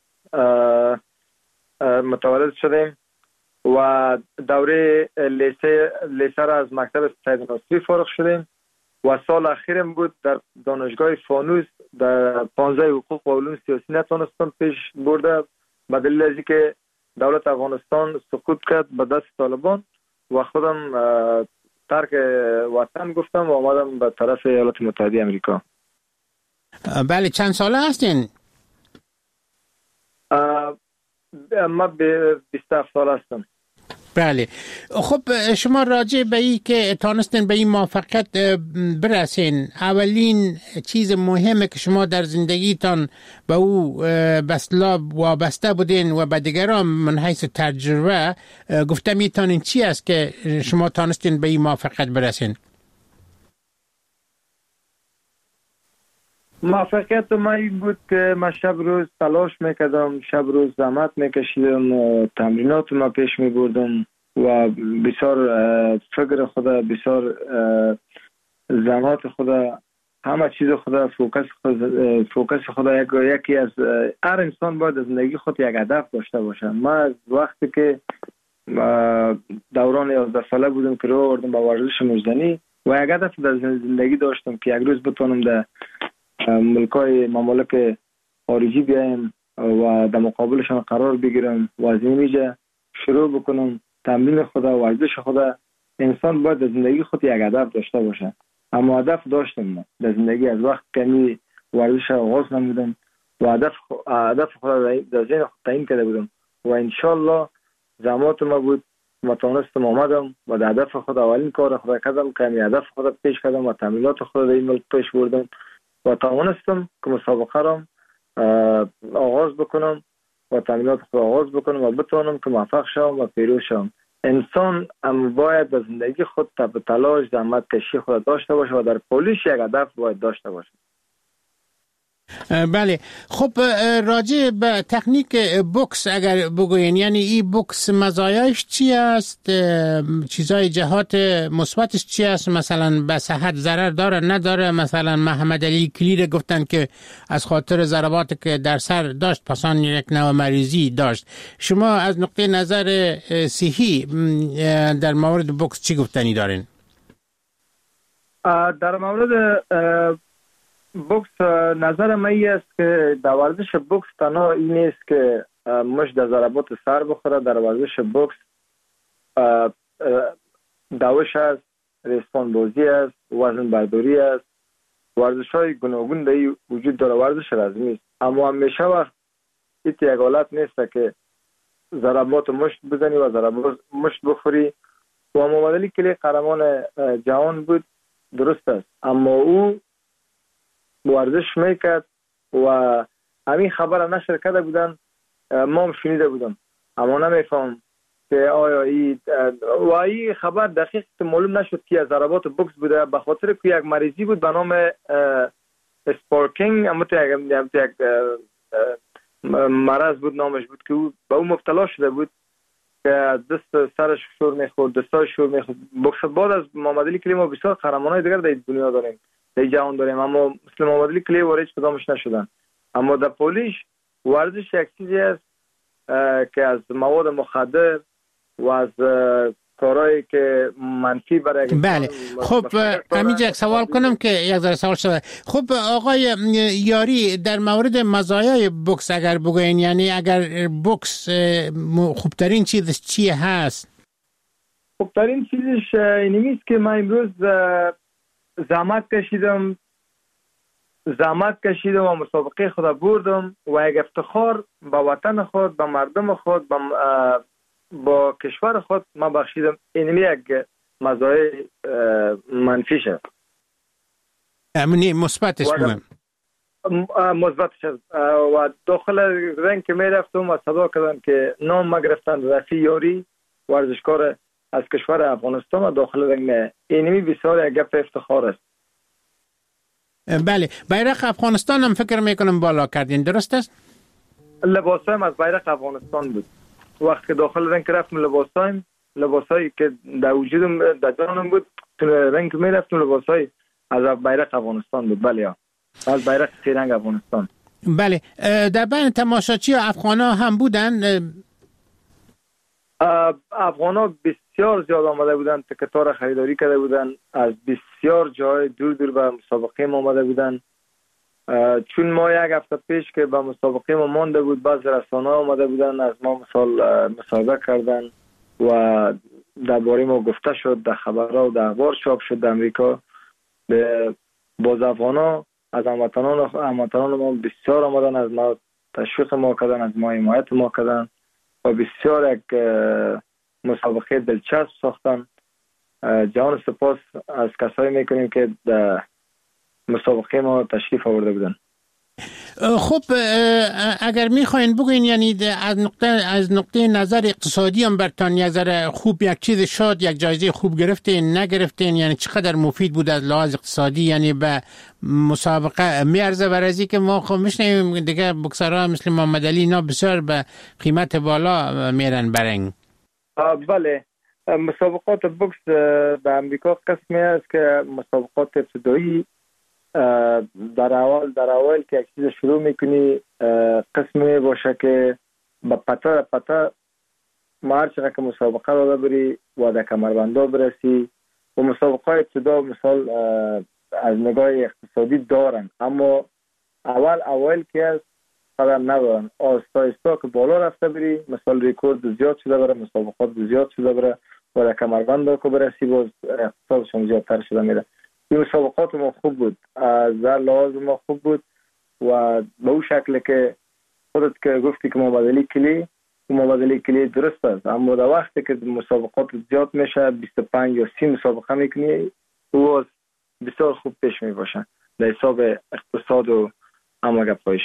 متولد شدیم و دوره لیسه لیسه را از مکتب سید ناصری فارغ شدیم و سال اخیرم بود در دانشگاه فانوس در پانزده حقوق و علوم سیاسی نتونستم پیش برده به دلیل از اینکه دولت افغانستان سقوط کرد به دست طالبان و خودم ترک وطن گفتم و آمدم به طرف ایالات متحده امریکا. بله، چند ساله هستین؟ ما به بیست و هفت سال هستم. بله. خب شما راجع به این که تانستین به این موفقیت برسین، اولین چیز مهمه که شما در زندگیتان به او بسلا وابسته بودین و به دیگران من حیث تجربه گفته میتونین چی است که شما تانستین به این موفقیت برسین؟ موفقیت ما این بود که من شب روز تلاش میکردم، شب روز زحمت میکشیدم و تمرینات ما پیش میبردم و بسیار فکر خدا، بسیار زحمات خدا، همه چیز خدا، فوکس خدا، فوکس خدا یک یکی از هر انسان باید از زندگی خود یک هدف داشته باشه. ما از وقتی که دوران یازده ساله بودم که رو آوردم به ورزش مجدنی و یک هدف در زندگی داشتم که یک روز بتونم در ملکای ممالک خارجی بیایم و در مقابلشان قرار بگیرم و از اینجا شروع بکنم تمرین خدا، ورزش خدا. انسان باید در زندگی خود یک هدف داشته باشه. اما هدف داشتم من در زندگی از وقت که ورزش آغاز نمودم و هدف هدف خدا در ذهن خود تعیین کرده بودم و انشالله زحمات ما بود متونستم آمدم و در هدف خود اولین کار خدا کردم که می هدف خدا پیش کردم و تمرینات خدا در این ملک پیش بردم و توانستم که مسابقه را آغاز بکنم و تمرینات خود آغاز بکنم و بتوانم که موفق شوم و پیروز شوم. انسان هم باید در زندگی خود تب تلاش زحمت کشی خود داشته باشه و در پولیش یک هدف باید داشته باشه. بله. خب راجع به تکنیک بوکس اگر بگوین، یعنی این بوکس مزایاش چی است؟ چیزای جهات مثبتش چی است؟ مثلا به صحت ضرر داره نداره؟ مثلا محمد علی کلیر گفتن که از خاطر ضربات که در سر داشت پسان یک نوع مریضی داشت. شما از نقطه نظر صحی در مورد بوکس چی گفتنی دارین؟ در مورد بوکس نظر من این است که در ورزش بوکس تنها این نیست که مش در ضربات سر بخوره. در ورزش بوکس دوش است، ریسمان بازی است، وزن برداری است، ورزش های گوناگون در وجود داره. ورزش رزمی است اما همیشه وقت ایت یک حالت نیست که ضربات مشت بزنی و ضربات مشت بخوری. و محمد علی کلی قهرمان جهان بود، درست است، اما او ورزش میکرد و همین خبر نشر کرده بودن، ما هم شنیده بودم اما نمیفهم که آیا ای و این خبر دقیق معلوم نشد که از ضربات بوکس بوده، به خاطر که یک مریضی بود به نام اسپارکینگ، اما یک مرض بود نامش بود که او به او مبتلا شده بود که دست سرش شور میخورد، دستاش شور میخورد. بوکس بعد از محمد علی کلی ما بسیار قهرمانای دیگر در دنیا داریم، در جهان داریم، اما مثل محمد علی کلی وارد کدامش نشدن. اما در پولیش ورزش یک چیزی است که از مواد مخدر و از کارهایی که منفی برای بله. خب همینجا یک سوال کنم که یک ذره سوال شده. خب آقای یاری، در مورد مزایای بوکس اگر بگوین، یعنی اگر بوکس خوبترین چیزش چی هست؟ خوبترین چیزش اینیست که من امروز زحمت کشیدم زحمت کشیدم و مسابقه خود بردم و یک افتخار با وطن خود، با مردم خود، با با کشور خود ما بخشیدم. اینمی یک مزایای منفیش است. امنی مثبتش بگم. مثبتش است. و داخل رنگ که می رفتم و صدا کردم که نام ما گرفتن رفیع یاری، ورزشکار از کشور افغانستان و داخل رنگ می. اینمی بسیار یک گپ افتخار است. بله. بیرق افغانستان هم فکر میکنم بالا کردین، درست است؟ لباسایم از بیرق افغانستان بود. وقتی که داخل رنگ رفتم لباسایم لباسایی که در وجودم در جانم بود، تو رنگ می رفتم لباسای از بیرق افغانستان بود. بله ها. از بیرق سه افغانستان. بله. در بین تماشاچی افغانا هم بودن؟ افغانا بسیار زیاد آمده بودن، تکتار خریداری کرده بودن، از بسیار جای دور دور به مسابقه ما آمده بودن. چون ما یک هفته پیش که به مسابقه ما مانده بود، بعض رسانه آمده بودن از ما مثال مصاحبه کردن و درباره ما گفته شد، در خبرها و در اخبار چاپ شد در امریکا. باز افغانا از هموطنان هموطنان ما بسیار آمدن، از ما تشویق ما کردن، از ما حمایت ما کردن و بسیار یک مسابقه دلچسب ساختن. جان سپاس از کسایی میکنیم که در مسابقه ما تشریف آورده بودن. خب اگر میخواین بگوین، یعنی از نقطه از نقطه نظر اقتصادی هم برتان یک ذره خوب یک چیز شد، یک جایزه خوب گرفتین نگرفتین، یعنی چقدر مفید بود از لحاظ اقتصادی، یعنی به مسابقه میارزه؟ برای که ما خب میشنیم دیگه بوکسرها مثل محمد علی اینا بسیار به قیمت بالا میرن برنگ. بله. مسابقات بوکس در امریکا قسمی است که مسابقات ابتدایی در اول در اول که یک چیز شروع میکنی قسمی باشه که با پتا پتا ما هر چقدر که مسابقه را بری و در کمربندا برسی و مسابقه ابتدا مثال از نگاه اقتصادی دارن، اما اول اول که از قدم ندارن، آستا آستا که بالا رفته بری مثال ریکورد زیاد شده بره، مسابقات زیاد شده بره و در کمربندا که برسی باز اقتصادشون زیادتر شده میره. این مسابقات ما خوب بود، از لحاظ ما خوب بود و به اون شکل که خودت که گفتی که مبادله کلی و مبادله کلی درست است، اما در وقتی که مسابقات زیاد میشه بیست و پنج یا سی مسابقه میکنی و بسیار خوب پیش میباشن در حساب اقتصاد و اما گپایش.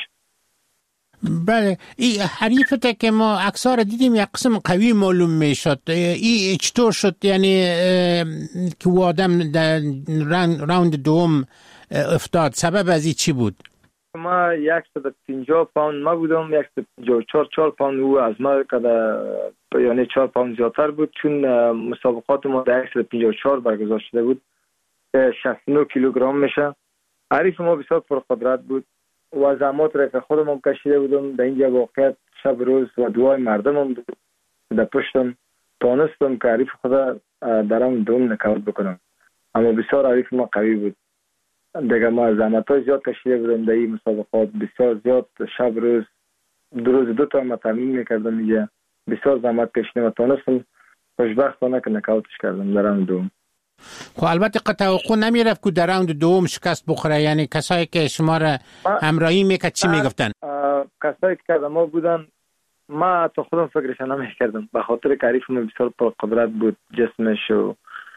بله. این حریفت که ما اکثر دیدیم یک قسم قوی معلوم میشد، این چطور شد؟ یعنی که او آدم در راوند دوم افتاد، سبب از این چی بود؟ ما صد و پنجاه پوند ما بودم، صد و پنجاه و چهار چهار پوند او از ما که یعنی چهار پوند زیادتر بود، چون مسابقات ما در صد و پنجاه و چهار برگزار شده بود، شصت و نه کیلوگرم میشه. حریف ما بسیار پرقدرت بود و زحمات را که خودم کشیده بودم در اینجا واقعیت شب روز و دعای مردم هم در پشتم تانستم که حریف خدا درم دوم نکاوت بکنم، اما بسیار حریف ما قوی بود دیگه. ما زحمت های زیاد کشیده بودم در این مسابقات، بسیار زیاد شب روز دو روز دو تا ما تمرین میکردم اینجا، بسیار زحمت کشیدم و تانستم خوشبختانه که نکاوتش کردم درم دوم. خب البته توقع نمیرفت که در راوند دوم شکست بخوره، یعنی کسایی که شما را همراهی میکرد چی میگفتن؟ کسایی که ما بودن ما تا خودم فکرش نمیکردم، به خاطر که حریف من بسیار پرقدرت بود، جسمش و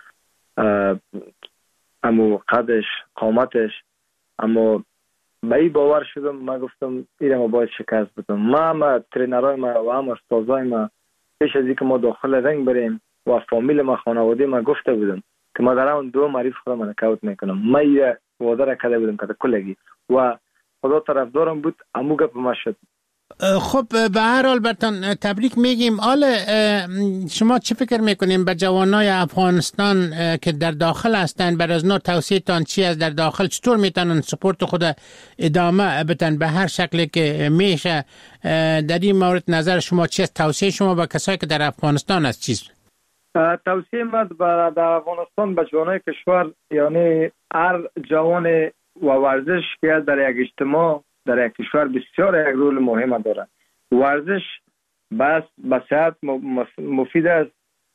امو قدش قامتش، اما به این باور شدم ما گفتم ایره ما باید شکست بدم. ما ما ترینرهای ما و هم استازای ما پیش از اینکه ما داخل رنگ بریم و فامیل ما خانواده ما گفته بودم که ما در اون دو معرف خودم نکاوت میکنم. ما یه وعده را کرده بودم که کلگی و خدا طرفدارم بود، امو گپ ما شد. خب به هر حال برتان تبریک میگیم. حالا شما چه فکر میکنیم به جوانای افغانستان که در داخل هستند، بر از نوع توصیه تان چی از در داخل چطور میتونن سپورت خود ادامه بدن به هر شکلی که میشه؟ در این مورد نظر شما چی است؟ توصیه شما به کسایی که در افغانستان است چیست؟ توصیه من در افغانستان به جوانای کشور، یعنی هر جوان و ورزش که در یک اجتماع در یک کشور بسیار یک رول مهم داره. ورزش بس به صحت مفید است.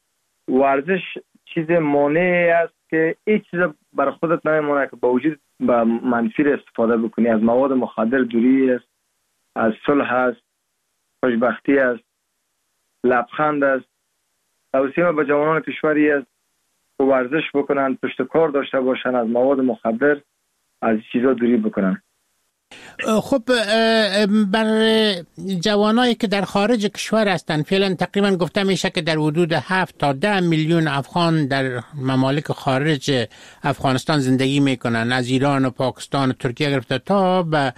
ورزش چیز مانع است که هیچ چیز بر خودت نمیمونه که با وجود به منفی استفاده بکنی. از مواد مخدر دوری است، از صلح است، خوشبختی است، لبخند است. توصیه به جوانان کشوری است که ورزش بکنن، پشت کار داشته باشن، از مواد مخدر از چیزا دوری بکنن. خب بر جوانایی که در خارج کشور هستند، فعلا تقریبا گفته میشه که در حدود هفت تا ده میلیون افغان در ممالک خارج افغانستان زندگی میکنن، از ایران و پاکستان و ترکیه گرفته تا به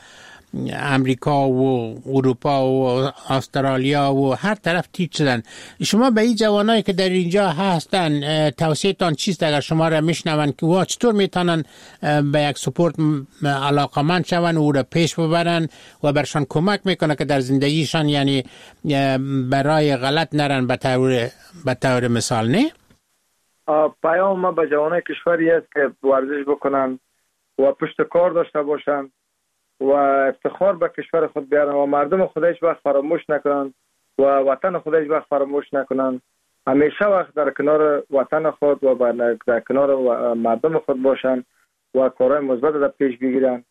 امریکا و اروپا و استرالیا و هر طرف تیچ شدن. شما به این جوانایی که در اینجا هستن توصیه تان چیست اگر شما را میشنون که وا چطور میتونن به یک سپورت علاقمند شون و او را پیش ببرن و برشان کمک میکنه که در زندگیشان یعنی برای غلط نرن به طور به طور مثال؟ نه پیام ما به جوانای کشوری است که ورزش بکنن و پشت کار داشته باشن و افتخار به کشور خود بیارن و مردم خود هیچ وقت فراموش نکنن و وطن خود هیچ وقت فراموش نکنن. همیشه وقت در کنار وطن خود و در کنار مردم خود باشن و کارهای مثبت را پیش بگیرن.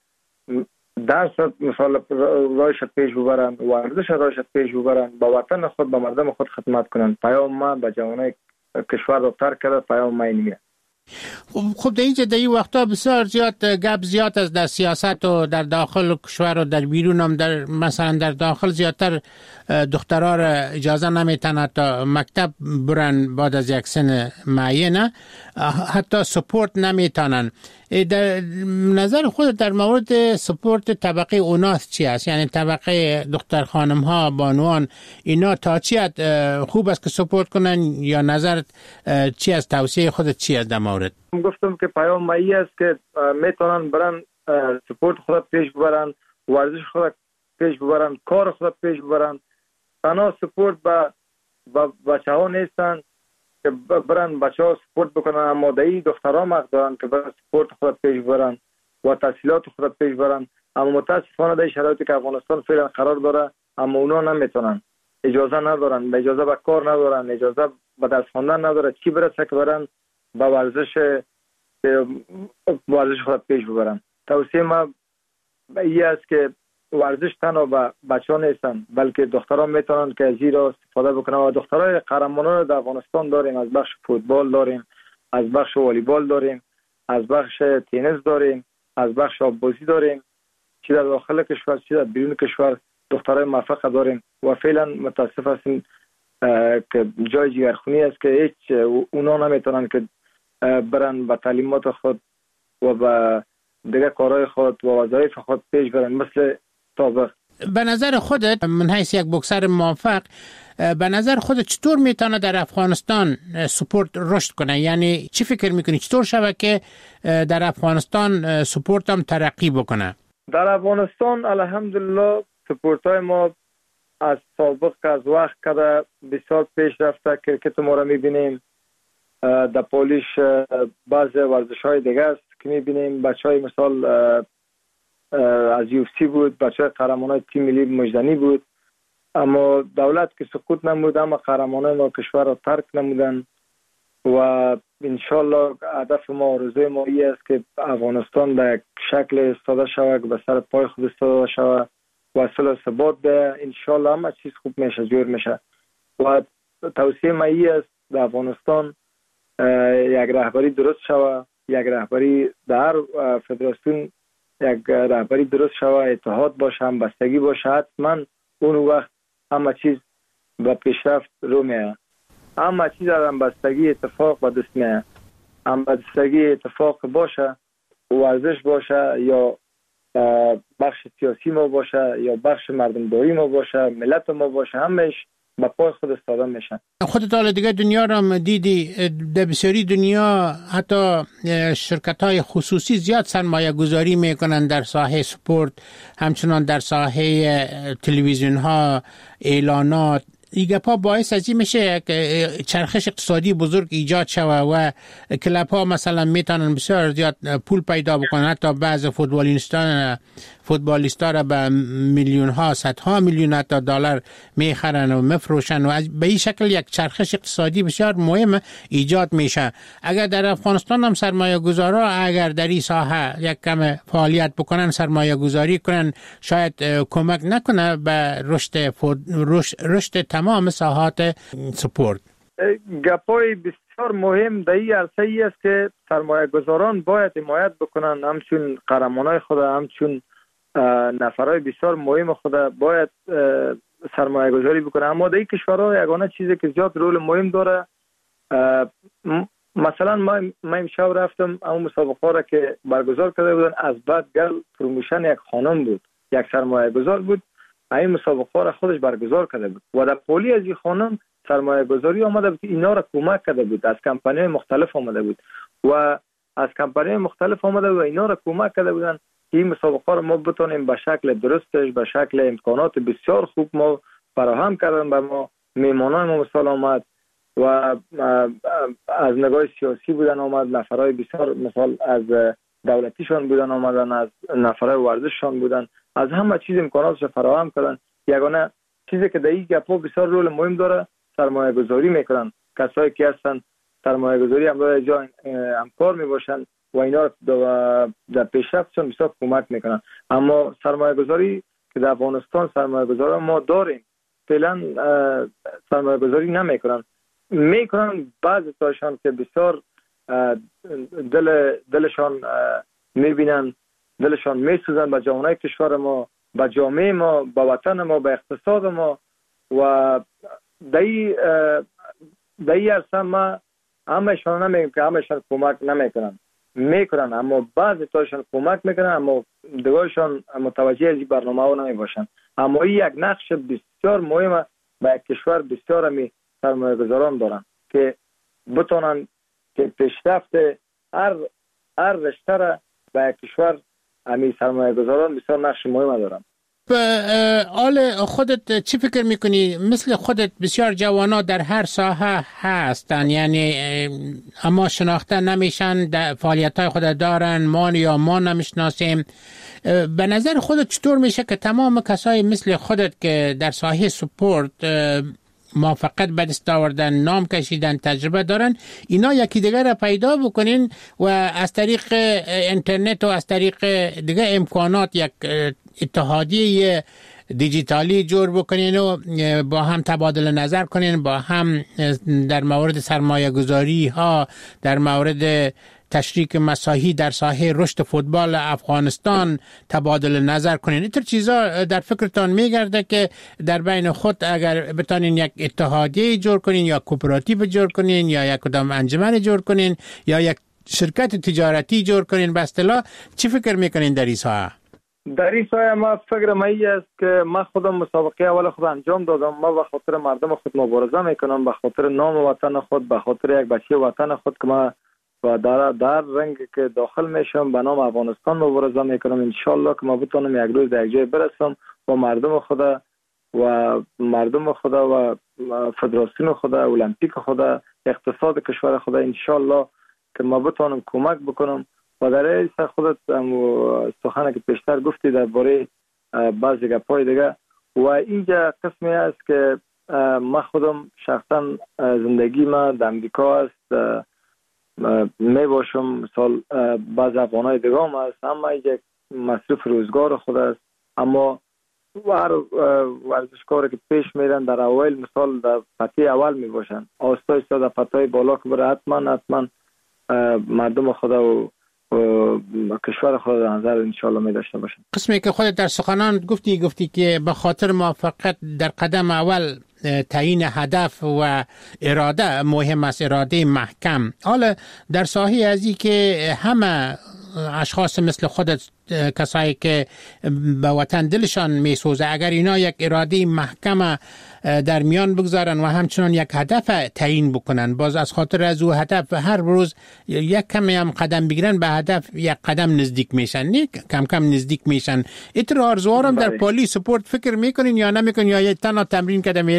درس مثال رایش پیش ببرن، ورزش رایش پیش ببرن، با وطن خود با مردم خود خدمت کنن. پیام ما به جوانای کشور رو ترک کرده. پیام ما اینه. خب در اینجا در این وقتا بسیار زیاد گپ زیاد است در سیاست و در داخل کشور و در بیرون هم. در مثلا در داخل زیادتر دخترها را اجازه نمیتن تا مکتب برن بعد از یک سن معینه، حتی سپورت نمیتونن. در نظر خود در مورد سپورت طبقه اوناس چی است؟ یعنی طبقه دختر خانم ها، بانوان، اینا تا چی خوب است که سپورت کنن یا نظر چی است؟ توصیه خودت چی است در مورد؟ گفتم که پیام مایی است که میتونن برن سپورت خود پیش ببرن، ورزش خود پیش ببرن، کار خود پیش ببرن. تنها سپورت با بچه ها نیستن که برن بچه ها سپورت بکنن، اما دایی دخترها مقد دارن که برن سپورت خود پیش ببرن و تحصیلات خود پیش ببرن. اما متاسفانه در شرایطی که افغانستان فعلا قرار داره، اما اونا نمیتونن، اجازه ندارن، اجازه به کار ندارن، اجازه به درس خواندن ندارن، چی برسه که برن با ورزش ورزش خود پیش ببرن. توصیه ما این است که ورزش تنها با بچه ها نیستن، بلکه دخترها میتونن که از این را استفاده بکنن. و دخترای قهرمانان در افغانستان داریم، از بخش فوتبال داریم، از بخش والیبال داریم، از بخش تنیس داریم، از بخش آببازی داریم، چی در داخل کشور چی در بیرون کشور دخترای موفق داریم. و فعلا متاسف هستیم که جای جگرخونی است که هیچ اونا نمیتونن که برن به تعلیمات خود و به دیگه کارهای خود و وظایف خود پیش برن مثل سابق. به نظر خودت من حیث یک بوکسر موفق، به نظر خودت چطور میتونه در افغانستان سپورت رشد کنه؟ یعنی چی فکر میکنی چطور شود که در افغانستان سپورت هم ترقی بکنه؟ در افغانستان الحمدلله سپورت های ما از سابق از وقت کده بسیار پیش رفته. کرکت ما را میبینیم، در پولیش بعض ورزش های دیگه است که میبینیم. بچه های مثال از یو اف سی بود، بچه های قهرمان های تیم ملی مجدنی بود. اما دولت که سقوط نمود، اما قهرمانان ما کشور را ترک نمودن. و انشالله هدف ما و آرزوی ما این است که افغانستان به یک شکل استاده شود، به سر پای خود استاده شود و صلح و ثبات ده. انشالله همه چیز خوب میشه، جور میشه. و توصیه ما این است در افغانستان یک رهبری درست شود، یک رهبری در فدراسیون یک رهبری درست شود، اتحاد باشه، همبستگی باشه. حتما اون وقت همه چیز به پیشرفت رو میه. همه چیز در همبستگی اتفاق به دست میه. همبستگی اتفاق باشه، ورزش باشه یا بخش سیاسی ما باشه یا بخش مردمداری ما باشه، ملت ما باشه، همش با پای خود استاده میشن. خودت حالا دیگه دنیا را دیدی، در بسیاری دنیا حتی شرکت های خصوصی زیاد سرمایه گذاری میکنن در ساحه سپورت، همچنان در ساحه تلویزیون ها، اعلانات، این گپا باعث از این میشه که چرخش اقتصادی بزرگ ایجاد شود و کلاب ها مثلا میتونن بسیار زیاد پول پیدا بکنن، حتی بعض فوتبالیستان فوتبالیستا را به میلیون ها صدها میلیون حتی دلار میخرن و میفروشن و به این شکل یک چرخش اقتصادی بسیار مهم ایجاد میشه. اگر در افغانستان هم سرمایه گذارا اگر در این ساحه یک کم فعالیت بکنن، سرمایه گذاری کنن، شاید کمک نکنه به رشد رشد, رشد تمام ساحات سپورت. گپای بسیار مهم در این عرصه ای است که سرمایه گذاران باید حمایت بکنن، همچون قهرمانای خود، همچون نفرای بسیار مهم خود باید سرمایه گذاری بکنن. اما در این کشورها یگانه چیزی که زیاد رول مهم داره، مثلا ما ما امشب رفتم اون مسابقه را که برگزار کرده بودن، از بعد گل پروموشن یک خانم بود، یک سرمایه گذار بود، این مسابقه را خودش برگزار کرده بود و در پولی از این خانم سرمایه گذاری آمده بود که اینا را کمک کرده بود، از کمپانی مختلف آمده بود و از کمپانی مختلف آمده و اینا را کمک کرده بودن که این مسابقه را ما بتونیم به شکل درستش، به شکل امکانات بسیار خوب ما فراهم کردن به ما. میمانای ما مثال آمد و از نگاه سیاسی بودن آمد، نفرای بسیار مثال از دولتیشان بودن آمدن، از نفرای ورزششان بودن، از همه چیز امکاناتش فراهم کردن. یگانه چیزی که در این گپا بسیار رول مهم داره سرمایه گذاری میکنن، کسایی که هستن سرمایه گذاری هم برای جا همکار میباشن و اینا در پیشرفتشون بسیار کمک میکنن. اما سرمایه گذاری که در افغانستان سرمایه گذاری ما داریم فعلا سرمایه گذاری نمیکنن، میکنن بعضی تاشان که بسیار دل دلشان میبینن، دلشان میسوزن به جامعه کشور ما، به جامعه ما، به وطن ما، به اقتصاد ما و دایی دایی اصلا ما همشان نمیگم که همشان کمک نمیکنن، میکنن، اما بعضی تاشان کمک میکنن اما دیگرشان متوجه از این برنامه ها نمیباشن. اما این یک نقش بسیار مهمه به یک کشور بسیار همی سرمایه گذاران دارن که بتونن که پیشرفت هر هر رشته را به یک کشور همی سرمایه گذاران بسیار نقش مهمه دارن. آل خودت چی فکر میکنی؟ مثل خودت بسیار جوانا در هر ساحه هستن، یعنی اما شناخته نمیشن، فعالیت های خود دارن، ما یا ما نمیشناسیم. به نظر خودت چطور میشه که تمام کسای مثل خودت که در ساحه سپورت موفقیت به دست آوردن، نام کشیدن، تجربه دارن، اینا یکی دیگر را پیدا بکنین و از طریق اینترنت و از طریق دیگه امکانات یک اتحادیه دیجیتالی جور بکنین و با هم تبادل نظر کنین، با هم در مورد سرمایه گذاری ها، در مورد تشریک مساحی در ساحه رشد فوتبال افغانستان تبادل نظر کنین. اینطور چیزا در فکرتان میگرده که در بین خود اگر بتانین یک اتحادیه جور کنین یا کوپراتیو جور کنین یا یک کدام انجمن جور کنین یا یک شرکت تجارتی جور کنین، به اصطلاح چی فکر میکنین در این ساحه؟ در این سایه ما فکر ما ای است که من خودم مسابقه اول خود انجام دادم. ما به خاطر مردم خود مبارزه میکنم، به خاطر نام وطن خود، به خاطر یک بچه وطن خود که ما و در در رنگ که داخل میشم به نام افغانستان مبارزه میکنم. انشالله که ما بتونم یک روز در یک جای برسم و مردم خود و مردم خود و فدراسیون خود، المپیک خود، اقتصاد کشور خود، انشالله که ما بتونم کمک بکنم. و در این خودت سخنه که پیشتر گفتی درباره بعضی گپای دیگه و اینجا قسمی است که ما خودم شخصا زندگی ما در امریکا است، می باشم مثال بعض افغانای دیگه هم است، اما اینجا مصرف روزگار خود است. اما هر ورزشکاری که پیش میرن در اول مثال در پتی اول می باشن، آستا ایستا در پتای بالا که بره حتما حتما مردم خود و کشور خود در نظر انشاءالله می داشته باشن. قسمی که خودت در سخنان گفتی گفتی که به خاطر موفقیت در قدم اول تعیین هدف و اراده مهم است، اراده محکم. حالا در ساحه ازی که همه اشخاص مثل خودت، کسایی که به وطن دلشان میسوزه، اگر اینا یک اراده محکم در میان بگذارن و همچنان یک هدف تعیین بکنن، باز از خاطر از او هدف هر روز یک کمی هم قدم بگیرن به هدف، یک قدم نزدیک میشن، نه کم کم نزدیک میشن. ایتر آرزوارم در پالی سپورت فکر میکنین یا نمیکنین یا یک تنها تمرین کده میرین؟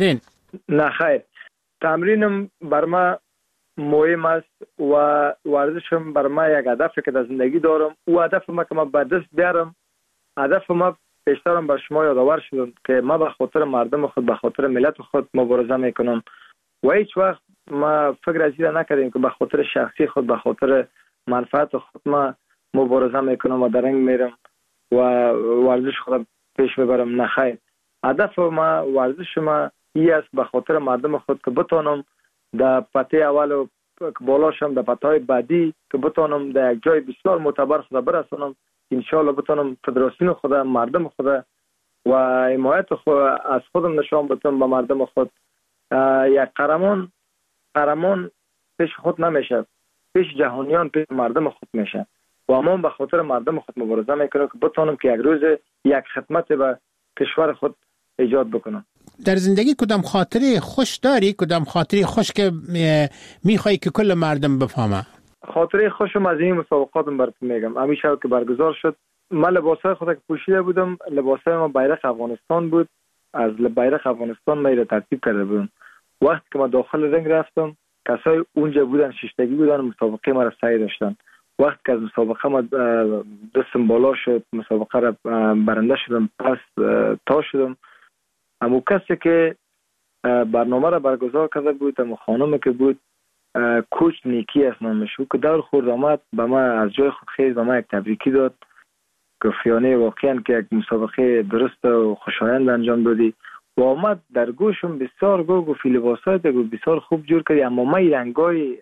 نه خیر، تمرینم بر ما مهم است و ورزشم بر ما یک هدفی که در زندگی دارم. او هدف ما که ما به دست بیارم، هدف ما پیشترم بر شما یادآور شدم که ما به خاطر مردم خود، به خاطر ملت خود مبارزه میکنم و هیچ وقت ما فکر از این نکردیم که به خاطر شخصی خود، به خاطر منفعت خود ما مبارزه میکنم و درنگ میرم و ورزش خود پیش ببرم. نه خیر، هدف ما، ورزش ما این است به خاطر مردم خود که بتانم در پته اول و بالاشم در پته های بعدی که بتانم در یک جای بسیار معتبر خود برسانم، انشاءالله بتانم فدراسیون خود، مردم خود و حمایت خود از خودم نشان بدم به مردم خود. یک قهرمان قهرمان پیش خود نمیشه، پیش جهانیان، پیش مردم خود میشه و ما به خاطر مردم خود مبارزه میکنم که بتانم که یک روز یک خدمت به کشور خود ایجاد بکنم. در زندگی کدام خاطره خوش داری؟ کدام خاطره خوش که میخوایی که کل مردم بفهمه؟ خاطره خوشم از این مسابقاتم براتون میگم. همیشه که برگزار شد، من لباسای خود که پوشیده بودم، لباسای ما بیرق افغانستان بود، از بیرق افغانستان ما را ترتیب کرده بودم. وقتی که ما داخل رنگ رفتم، کسای اونجا بودن، ششتگی بودن، مسابقه ما را سعی داشتن. وقتی که از مسابقه ما دستم بالا شد، مسابقه را برنده شدم، پس تا شدم، امو کسی که برنامه را برگزار کرده بود، امو خانم که بود، کوچ نیکی است نامش، که دور خورد آمد به ما از جای خود خیز به ما یک تبریکی داد، گفتیانه واقعا که یک مسابقه درست و خوشایند انجام دادی و آمد در گوشم بسیار گو گفت لباسات گفت بسیار خوب جور کردی، اما ما این رنگای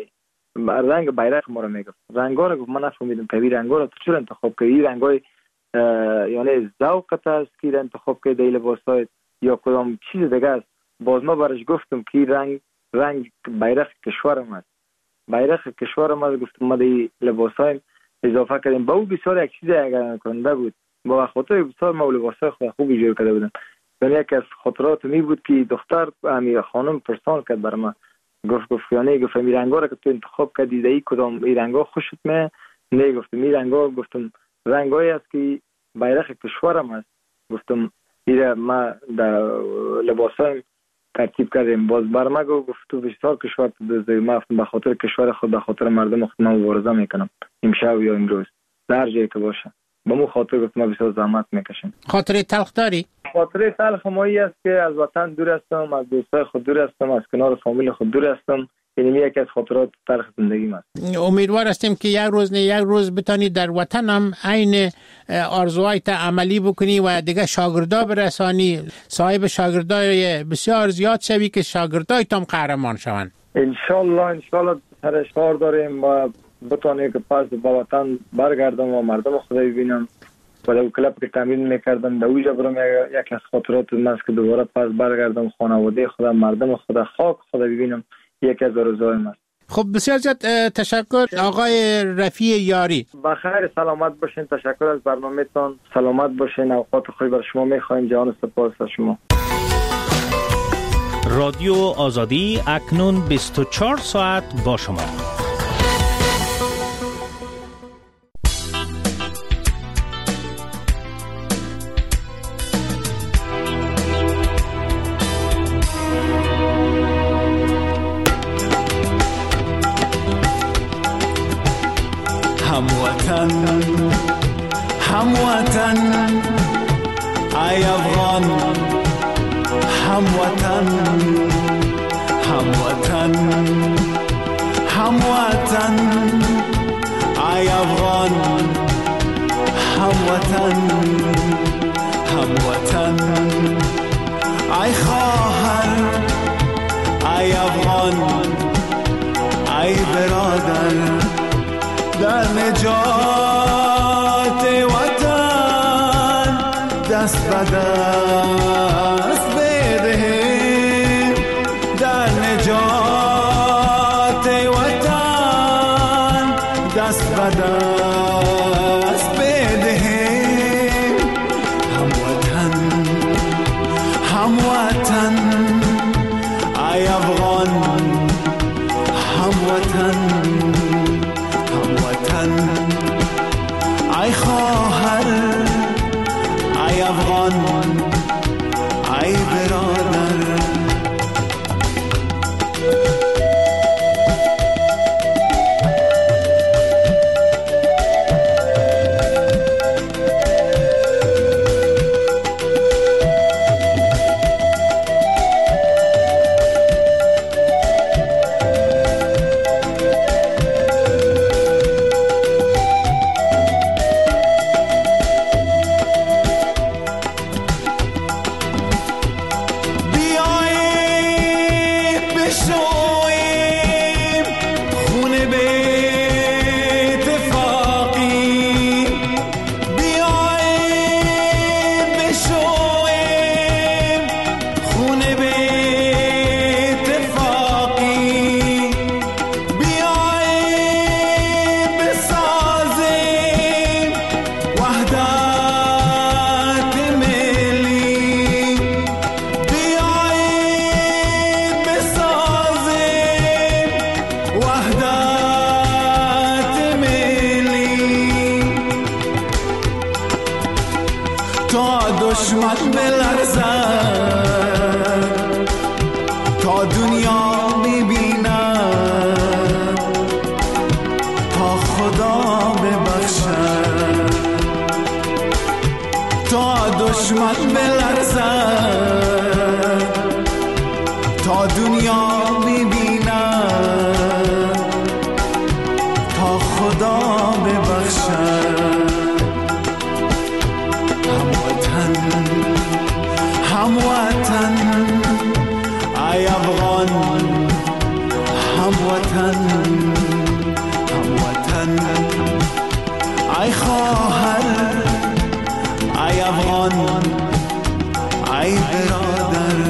رنگ بیرق ما را میگفت، رنگا را گفت من نفهمیدم که این رنگا را تو چرا انتخاب کردی؟ این رنگای یعنی ذوقت است که انتخاب کردی این لباسات یا کدام چیز دیگه است؟ باز ما برش گفتم که رنگ رنگ بیرق کشورم است، بیرق کشورم است. گفتم ما دی لباسای اضافه کردیم، با او بسیار یک چیز اگر کننده بود، با خاطر بسیار ما لباسای خود خوبی جور کرده بودم. یعنی یک از خاطرات می بود که دختر امیر خانم پرسان کرد بر ما، گفت گفت یعنی گفت این رنگا را که تو انتخاب کردی دی کدام این رنگا خوشت میاد؟ نه گفتم این رنگا، گفتم رنگایی است که بیرق کشورم است. گفتم این ما در لباسایم ترتیب کردیم. باز بر ما گفت تو بسیار کشور تو دوزی، ما به خاطر کشور خود، به خاطر مردم خود ما مبارزه میکنم، امشب یا امروز در جایی که باشه. با مو خاطر گفت ما بسیار زحمت میکشیم. خاطره تلخ داری؟ خاطره تلخ ما این است که از وطن دور هستم، از دوستای خود دور هستم، از کنار فامیل خود دور هستم. این یکی از خاطرات تلخ زندگیم است. امیدوار هستیم که یک روز نه یک روز بتانی در وطن هم عین آرزوهایت عملی بکنی و دیگه شاگردا برسانی، صاحب شاگردای بسیار زیاد شوی که شاگردای تام قهرمان شوند. ان شاء الله ان شاء الله سرش کار داریم و بتونیم که پس به وطن برگردم و مردم خود ببینم. و در کلاب که تمرین میکردم در اوجا برم یک از خاطرات من است که دوباره پس برگردم خانواده خودم، مردم خودم، خاک خودم ببینم. یکی از آرزوهایم است. خب بسیار زیاد تشکر آقای رفیع یاری. بخیر سلامت باشین. تشکر از برنامه‌تان. سلامت باشین. اوقات خوبی بر شما می‌خوایم. جان سپاس از شما. رادیو آزادی اکنون بیست و چهار ساعت با شما. هموطن هموطن ای افغان، هموطن هموطن هموطن ای افغان، هموطن هموطن ای خواهر، ای افغان، ای برادر، در نجات وطن دست به دست بدهیم، در نجات وطن دست به دست بدهیم. هموطن هموطن ای افغان، هموطن ای خواهر، ای افغان، ای برادر، تا دشمن بلرزد، تا دنیا ببینم، تا خدا ببخشد، تا دشمن بلرزد، تا دنیا ببینم، تا خدا ببخشد. هموطن هموطن ای افغان، هموطن هموطن ای خواهر، ای افغان، ای برادر.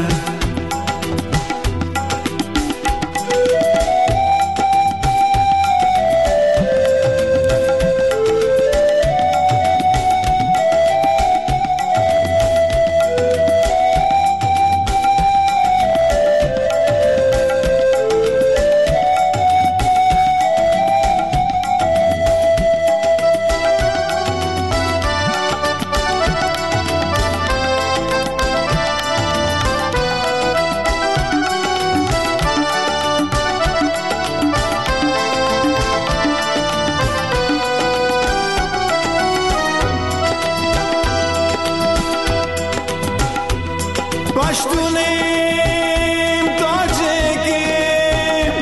پشتونیم، تاجیکیم،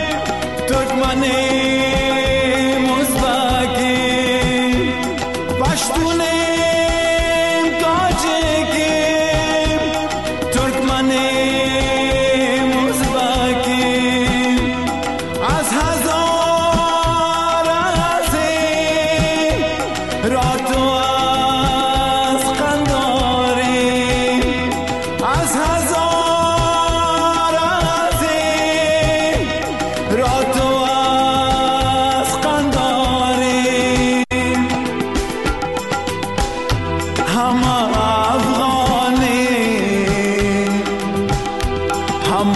ترکمنیم، ازبکیم. پشتونیم، تاجیکیم، ترکمنیم، ازبکیم. از هزار ازیم را تو از قنداریم، از هزار ازیم را تو از قنداریم. همه افغانیم، هم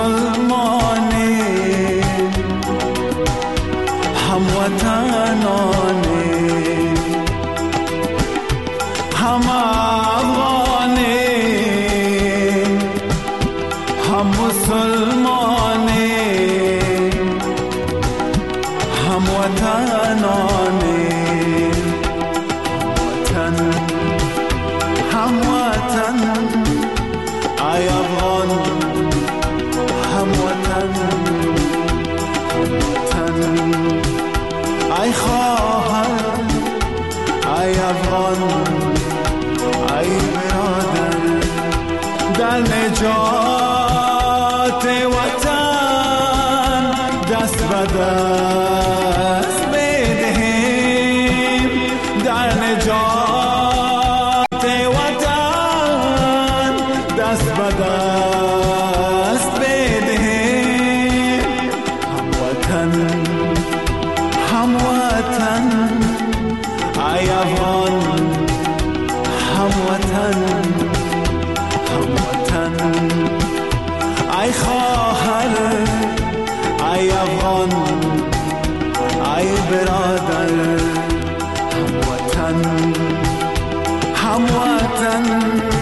مسلمانیم، هم وطنانیم. همه افغانیم، هم مسلمانیم، هم وطنانیم. وطن هم وطن ای افغان، هم وطن هم وطن ای خواهر، ای افغان، ای برادر. در نجات وطن دست به دست بدهیم، در نجات وطن دست به دست بدهیم. هموطن هموطن ای افغان، هموطن هموطن ای خواهر، ای افغان، ای برادر. هموطن هموطن